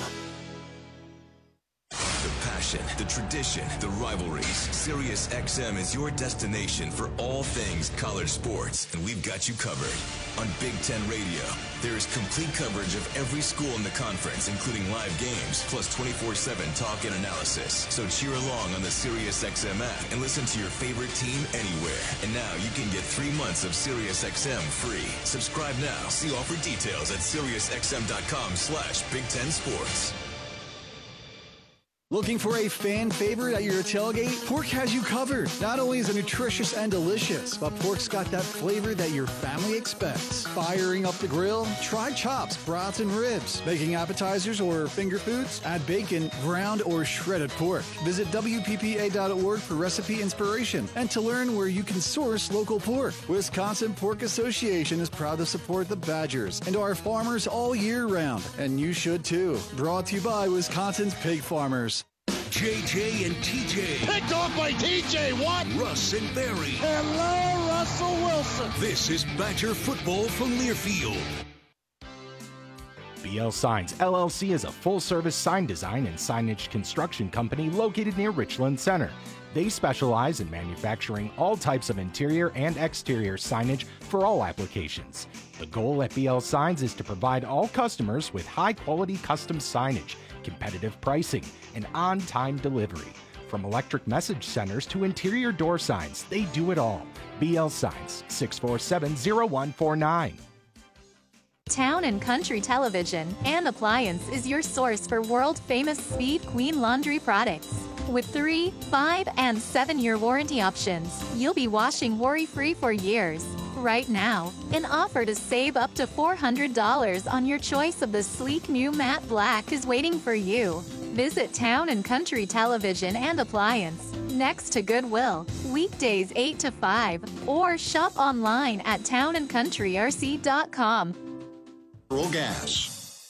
The tradition, the rivalries. Sirius XM is your destination for all things college sports, and we've got you covered. On Big Ten Radio, there is complete coverage of every school in the conference, including live games, plus 24/7 talk and analysis. So cheer along on the Sirius XM app and listen to your favorite team anywhere. And now you can get 3 months of Sirius XM free. Subscribe now. See offer details at SiriusXM.com/Big Ten Sports. Looking for a fan favorite at your tailgate? Pork has you covered. Not only is it nutritious and delicious, but pork's got that flavor that your family expects. Firing up the grill? Try chops, brats, and ribs. Making appetizers or finger foods? Add bacon, ground, or shredded pork. Visit WPPA.org for recipe inspiration and to learn where you can source local pork. Wisconsin Pork Association is proud to support the Badgers and our farmers all year round, and you should too. Brought to you by Wisconsin's pig farmers. JJ and TJ. Picked off by TJ Watt. Russ and Barry. Hello, Russell Wilson. This is Badger football from Learfield. BL Signs LLC is a full-service sign design and signage construction company located near Richland Center. They specialize in manufacturing all types of interior and exterior signage for all applications. The goal at BL Signs is to provide all customers with high-quality custom signage, competitive pricing, and on-time delivery. From electric message centers to interior door signs, they do it all. BL Signs, 647-0149. Town and Country Television and Appliance is your source for world-famous Speed Queen laundry products. With 3, 5, and 7-year warranty options, you'll be washing worry-free for years. Right now, an offer to save up to $400 on your choice of the sleek new matte black is waiting for you. Visit Town and Country Television and Appliance next to Goodwill, weekdays 8 to 5, or shop online at townandcountryrc.com. Rural Gas.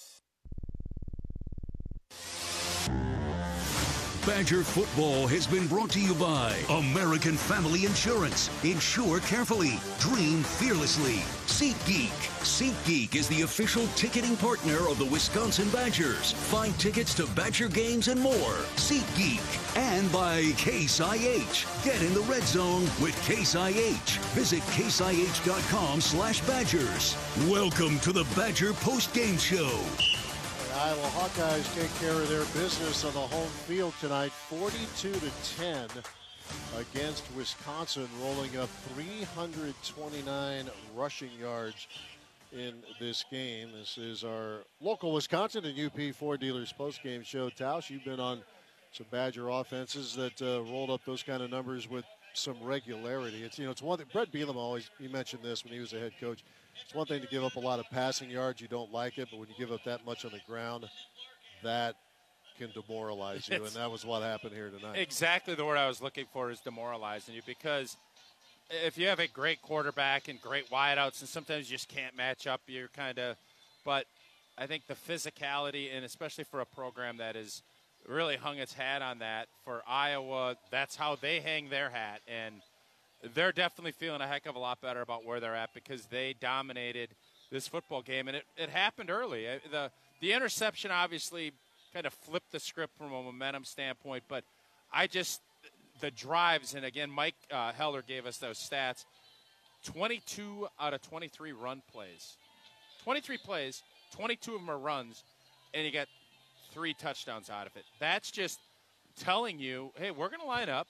Badger football has been brought to you by American Family Insurance. Insure carefully. Dream fearlessly. SeatGeek. SeatGeek is the official ticketing partner of the Wisconsin Badgers. Find tickets to Badger games and more. SeatGeek. And by Case IH. Get in the red zone with Case IH. Visit caseih.com/Badgers. Welcome to the Badger Post-Game Show. Iowa Hawkeyes take care of their business on the home field tonight, 42-10 against Wisconsin, rolling up 329 rushing yards in this game. This is our local Wisconsin and UP Ford Dealers post-game show. Tausch, you've been on some Badger offenses that rolled up those kind of numbers with some regularity. It's one thing. Brett Bielema he mentioned this when he was a head coach. It's one thing to give up a lot of passing yards. You don't like it, but when you give up that much on the ground, that can demoralize you, and that was what happened here tonight. Exactly the word I was looking for is demoralizing you, because if you have a great quarterback and great wideouts, and sometimes you just can't match up, you're kind of – but I think the physicality, and especially for a program that has really hung its hat on that, for Iowa, that's how they hang their hat, and – they're definitely feeling a heck of a lot better about where they're at because they dominated this football game, and it happened early. The interception obviously kind of flipped the script from a momentum standpoint, but the drives, and again, Mike Heller gave us those stats, 22 out of 23 run plays. 23 plays, 22 of them are runs, and you get 3 touchdowns out of it. That's just telling you, hey, we're going to line up.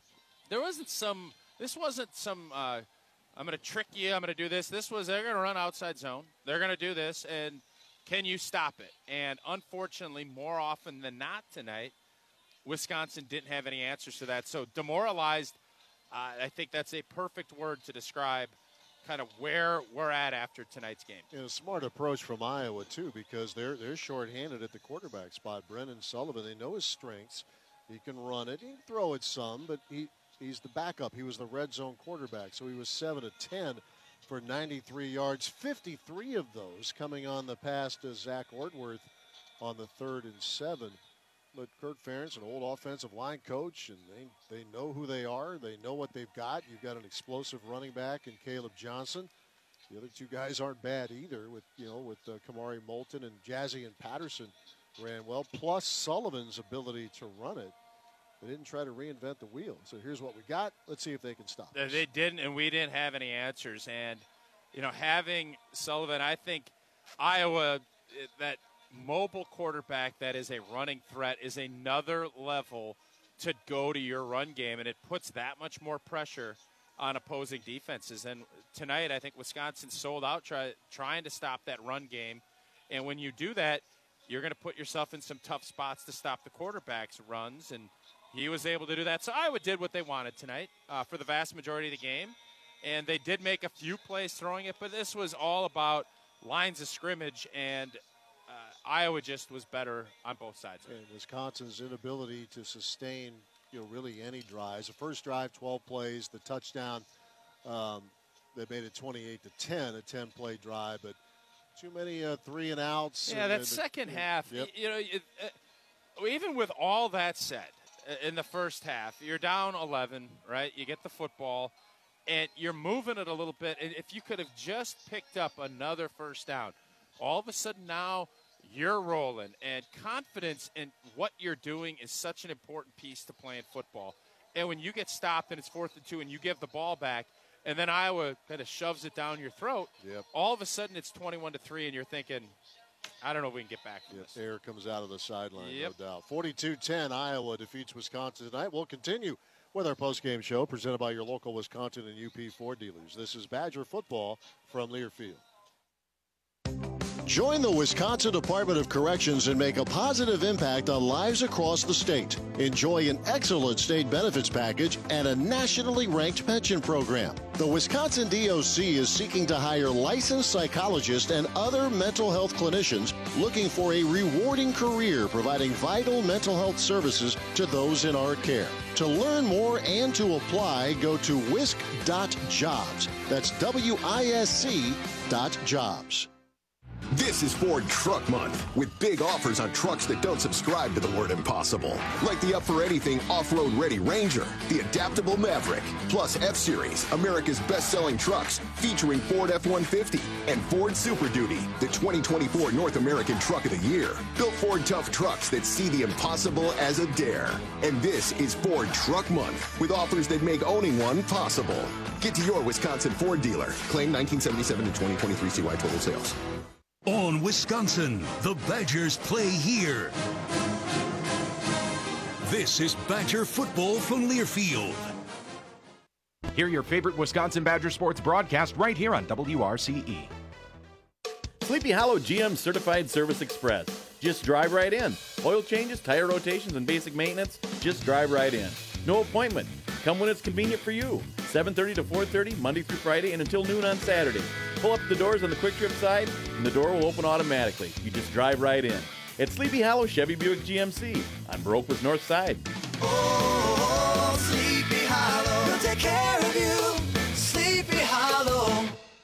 This wasn't some, I'm going to trick you, I'm going to do this. This was, they're going to run outside zone. They're going to do this, and can you stop it? And unfortunately, more often than not tonight, Wisconsin didn't have any answers to that. So demoralized, I think that's a perfect word to describe kind of where we're at after tonight's game. And a smart approach from Iowa, too, because they're shorthanded at the quarterback spot. Brennan Sullivan, they know his strengths. He can run it. He can throw it some, but he's the backup. He was the red zone quarterback, so he was 7 of 10 for 93 yards, 53 of those coming on the pass to Zach Ortworth on the 3rd and 7. But Kirk Ferentz, an old offensive line coach, and they know who they are. They know what they've got. You've got an explosive running back in Caleb Johnson. The other 2 guys aren't bad either with Kamari Moulton and Jazzy and Patterson ran well, plus Sullivan's ability to run it. They didn't try to reinvent the wheel. So here's what we got. Let's see if they can stop us. They didn't, and we didn't have any answers. And, having Sullivan, I think Iowa, that mobile quarterback that is a running threat is another level to go to your run game, and it puts that much more pressure on opposing defenses. And tonight, I think Wisconsin sold out trying to stop that run game. And when you do that, you're going to put yourself in some tough spots to stop the quarterback's runs, and he was able to do that. So Iowa did what they wanted tonight for the vast majority of the game. And they did make a few plays throwing it, but this was all about lines of scrimmage, and Iowa just was better on both sides. And Wisconsin's inability to sustain, really any drives. The first drive, 12 plays. The touchdown, they made it 28-10, a 10-play drive, but too many 3 and outs. Yeah, that second half, yep. Even with all that said, in the first half, you're down 11, right? You get the football, and you're moving it a little bit. And if you could have just picked up another first down, all of a sudden now you're rolling. And confidence in what you're doing is such an important piece to playing football. And when you get stopped and it's 4th and 2 and you give the ball back, and then Iowa kind of shoves it down your throat, all of a sudden it's 21-3, and you're thinking, I don't know if we can get back to this. Air comes out of the sideline, no doubt. 42-10, Iowa defeats Wisconsin tonight. We'll continue with our postgame show presented by your local Wisconsin and UP Ford dealers. This is Badger football from Learfield. Join the Wisconsin Department of Corrections and make a positive impact on lives across the state. Enjoy an excellent state benefits package and a nationally ranked pension program. The Wisconsin DOC is seeking to hire licensed psychologists and other mental health clinicians looking for a rewarding career providing vital mental health services to those in our care. To learn more and to apply, go to wisc.jobs. That's WISC.jobs. This is Ford Truck Month, with big offers on trucks that don't subscribe to the word impossible. Like the up-for-anything off-road ready Ranger, the adaptable Maverick, plus F-Series, America's best-selling trucks, featuring Ford F-150 and Ford Super Duty, the 2024 North American Truck of the Year. Built Ford tough trucks that see the impossible as a dare. And this is Ford Truck Month, with offers that make owning one possible. Get to your Wisconsin Ford dealer. Claim 1977 to 2023 CY total sales. On Wisconsin, the Badgers play here. This is Badger football from Learfield. Hear your favorite Wisconsin Badger sports broadcast right here on WRCE. Sleepy Hollow GM Certified Service Express. Just drive right in. Oil changes, tire rotations, and basic maintenance, just drive right in. No appointment. Come when it's convenient for you. 7:30 to 4:30, Monday through Friday, and until noon on Saturday. Pull up the doors on the Quick Trip side, and the door will open automatically. You just drive right in. At Sleepy Hollow Chevy Buick GMC on Baroqua's North Side. Oh, Sleepy Hollow, we'll take care of you. Sleepy Hollow.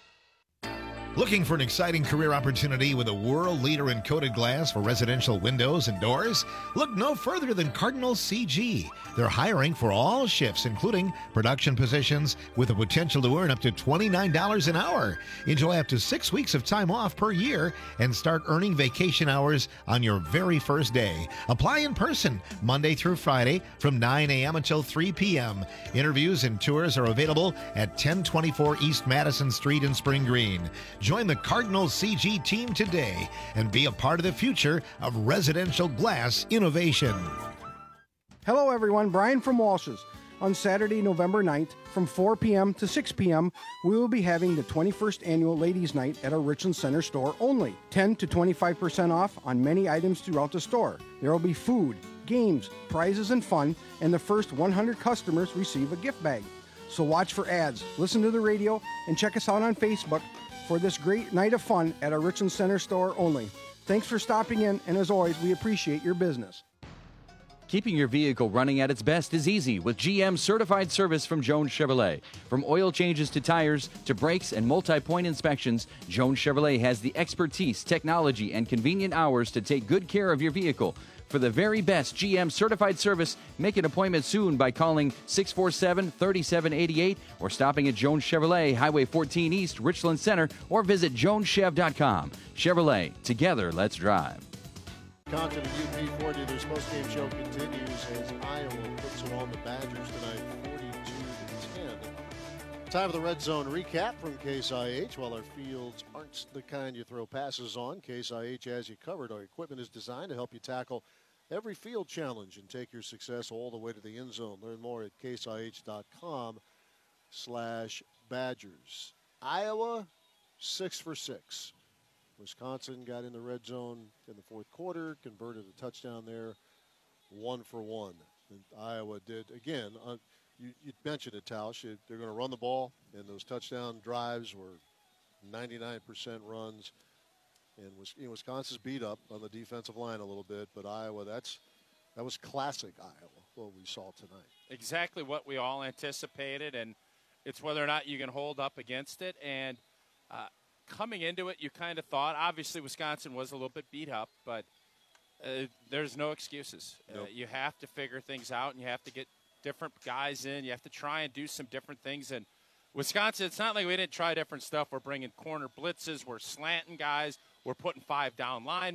Looking for an exciting career opportunity with a world leader in coated glass for residential windows and doors? Look no further than Cardinal CG. They're hiring for all shifts, including production positions, with the potential to earn up to $29 an hour. Enjoy up to 6 weeks of time off per year and start earning vacation hours on your very first day. Apply in person Monday through Friday from 9 a.m. until 3 p.m. Interviews and tours are available at 1024 East Madison Street in Spring Green. Join the Cardinal CG team today and be a part of the future of residential glass innovation. Hello everyone, Brian from Walsh's. On Saturday, November 9th, from 4 p.m. to 6 p.m., we will be having the 21st Annual Ladies' Night at our Richland Center store only. 10 to 25% off on many items throughout the store. There will be food, games, prizes, and fun, and the first 100 customers receive a gift bag. So watch for ads, listen to the radio, and check us out on Facebook for this great night of fun at our Richland Center store only. Thanks for stopping in, and as always, we appreciate your business. Keeping your vehicle running at its best is easy with GM Certified Service from Jones Chevrolet. From oil changes to tires to brakes and multi-point inspections, Jones Chevrolet has the expertise, technology, and convenient hours to take good care of your vehicle. For the very best GM Certified Service, make an appointment soon by calling 647-3788 or stopping at Jones Chevrolet, Highway 14 East, Richland Center, or visit joneschev.com. Chevrolet, together, let's drive. Wisconsin and UP Ford dealers post-game show continues as Iowa puts it on the Badgers tonight, 42-10. Time for the Red Zone recap from Case IH. While our fields aren't the kind you throw passes on, Case IH has you covered. Our equipment is designed to help you tackle every field challenge and take your success all the way to the end zone. Learn more at caseih.com/Badgers. Iowa, 6 for 6. Wisconsin got in the red zone in the fourth quarter, converted a touchdown there, 1 for 1. And Iowa did, again, you mentioned it, Tausch, they're going to run the ball, and those touchdown drives were 99% runs. And Wisconsin's beat up on the defensive line a little bit, but Iowa, that was classic Iowa, what we saw tonight. Exactly what we all anticipated, and it's whether or not you can hold up against it. And coming into it, you kind of thought, obviously Wisconsin was a little bit beat up, but there's no excuses. Nope. You have to figure things out, and you have to get different guys in. You have to try and do some different things. And Wisconsin, it's not like we didn't try different stuff. We're bringing corner blitzes. We're slanting guys. We're putting 5 down linemen.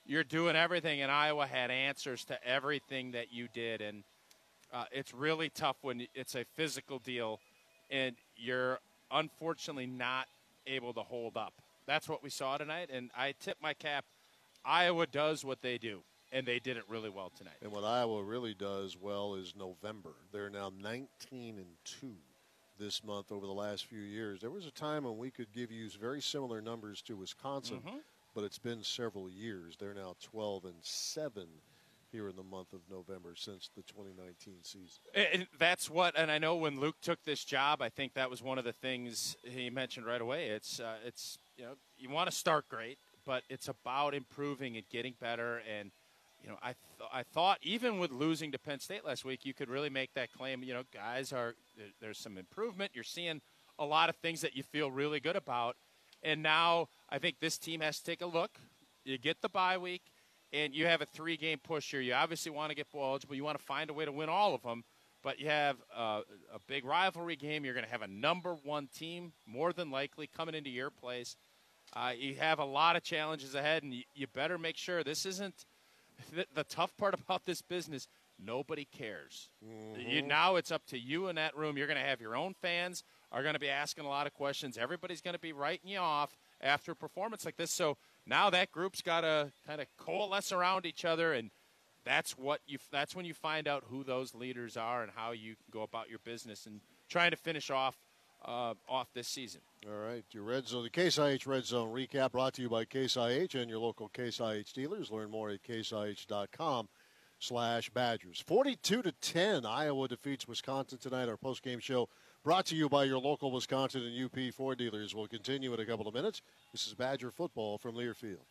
you're doing everything, and Iowa had answers to everything that you did. And it's really tough when it's a physical deal and you're unfortunately not able to hold up. That's what we saw tonight, and I tip my cap. Iowa does what they do, and they did it really well tonight. And what Iowa really does well is November. They're now 19-2 this month over the last few years. There was a time when we could give you very similar numbers to Wisconsin, but it's been several years. They're now 12-7 here in the month of November since the 2019 season. And that's what, and I know when Luke took this job, I think that was one of the things he mentioned right away. It's you know, you want to start great, but it's about improving and getting better. And you know, I thought even with losing to Penn State last week, you could really make that claim. You know, guys there's some improvement. You're seeing a lot of things that you feel really good about. And now I think this team has to take a look. You get the bye week, and you have a 3-game push here. You obviously want to get bowl eligible. You want to find a way to win all of them. But you have a big rivalry game. You're going to have a number 1 team, more than likely, coming into your place. You have a lot of challenges ahead, and you better make sure this isn't the tough part about this business. Nobody cares. Now it's up to you in that room. You're going to have your own fans are going to be asking a lot of questions. Everybody's going to be writing you off after a performance like this. So now that group's got to kind of coalesce around each other, and that's when you find out who those leaders are and how you can go about your business and trying to finish off this season. All right, your Red Zone, the Case IH Red Zone recap brought to you by Case IH and your local Case IH dealers. Learn more at caseih.com/Badgers. 42-10, Iowa defeats Wisconsin tonight. Our post-game show brought to you by your local Wisconsin and UP Ford dealers. We'll continue in a couple of minutes. This is Badger football from Learfield.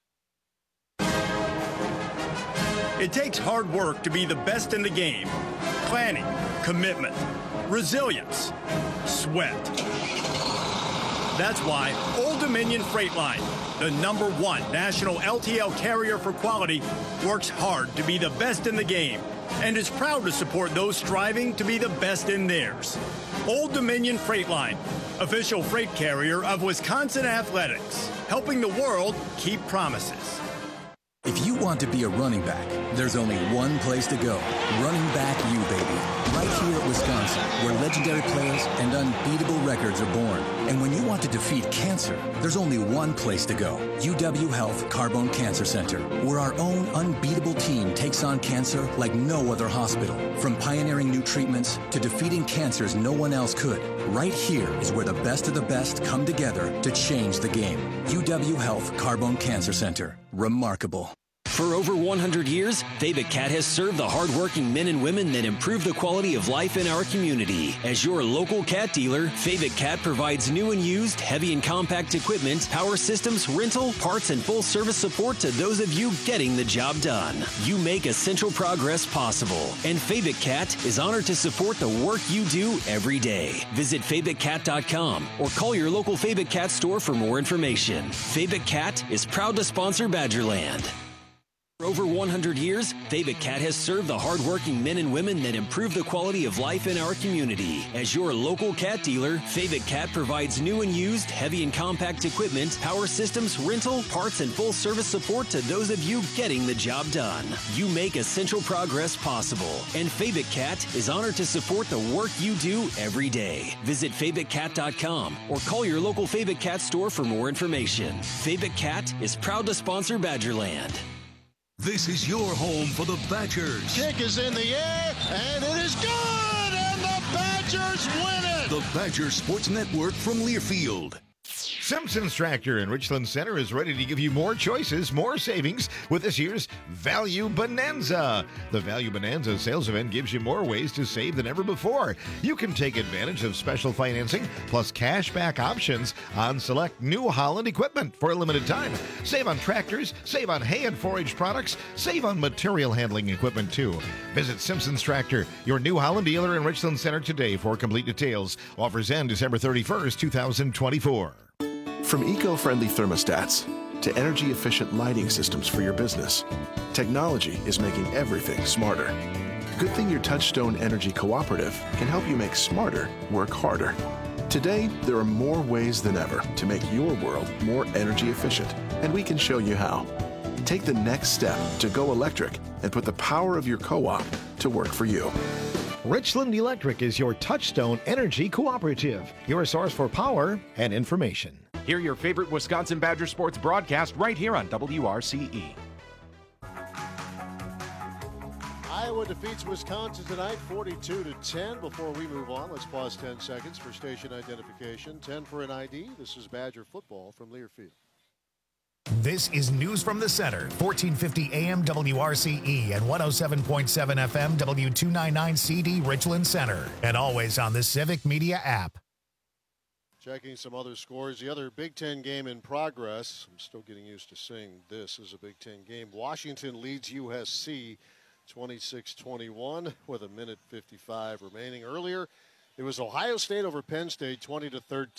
It takes hard work to be the best in the game. Planning, commitment, resilience, sweat. That's why Old Dominion Freight Line, the #1 national LTL carrier for quality, works hard to be the best in the game and is proud to support those striving to be the best in theirs. Old Dominion Freight Line, official freight carrier of Wisconsin Athletics, helping the world keep promises. If you want to be a running back, there's only one place to go. Running Back U, baby. Right here at Wisconsin, where legendary players and unbeatable records are born. And when you want to defeat cancer, there's only one place to go. UW Health Carbone Cancer Center, where our own unbeatable team takes on cancer like no other hospital. From pioneering new treatments to defeating cancers no one else could. Right here is where the best of the best come together to change the game. UW Health Carbone Cancer Center. Remarkable. For over 100 years, Fabic Cat has served the hardworking men and women that improve the quality of life in our community. As your local cat dealer, Fabic Cat provides new and used heavy and compact equipment, power systems, rental, parts, and full service support to those of you getting the job done. You make essential progress possible, and Fabic Cat is honored to support the work you do every day. Visit FabicCat.com or call your local Fabic Cat store for more information. Fabic Cat is proud to sponsor Badgerland. For over 100 years, Fabic Cat has served the hardworking men and women that improve the quality of life in our community. As your local cat dealer, Fabic Cat provides new and used heavy and compact equipment, power systems, rental, parts, and full service support to those of you getting the job done. You make essential progress possible, and Fabic Cat is honored to support the work you do every day. Visit FabicCat.com or call your local Fabic Cat store for more information. Fabic Cat is proud to sponsor Badgerland. This is your home for the Badgers. Kick is in the air, and it is good, and the Badgers win it. The Badger Sports Network from Learfield. Simpson's Tractor in Richland Center is ready to give you more choices, more savings with this year's Value Bonanza. The Value Bonanza sales event gives you more ways to save than ever before. You can take advantage of special financing plus cash back options on select New Holland equipment for a limited time. Save on tractors, save on hay and forage products, save on material handling equipment too. Visit Simpson's Tractor, your New Holland dealer in Richland Center today for complete details. Offers end December 31st, 2024. From eco-friendly thermostats to energy-efficient lighting systems for your business, technology is making everything smarter. Good thing your Touchstone Energy Cooperative can help you make smarter work harder. Today, there are more ways than ever to make your world more energy efficient, and we can show you how. Take the next step to go electric and put the power of your co-op to work for you. Richland Electric is your Touchstone Energy Cooperative, your source for power and information. Hear your favorite Wisconsin Badger sports broadcast right here on WRCE. Iowa defeats Wisconsin tonight 42-10. Before we move on, let's pause 10 seconds for station identification. 10 for an ID. This is Badger football from Learfield. This is News from the Center, 1450 AM WRCE and 107.7 FM W299 CD Richland Center, and always on the Civic Media app. Checking some other scores. The other Big Ten game in progress. I'm still getting used to saying this is a Big Ten game. Washington leads USC 26-21 with a minute 55 remaining. Earlier, it was Ohio State over Penn State 20-13.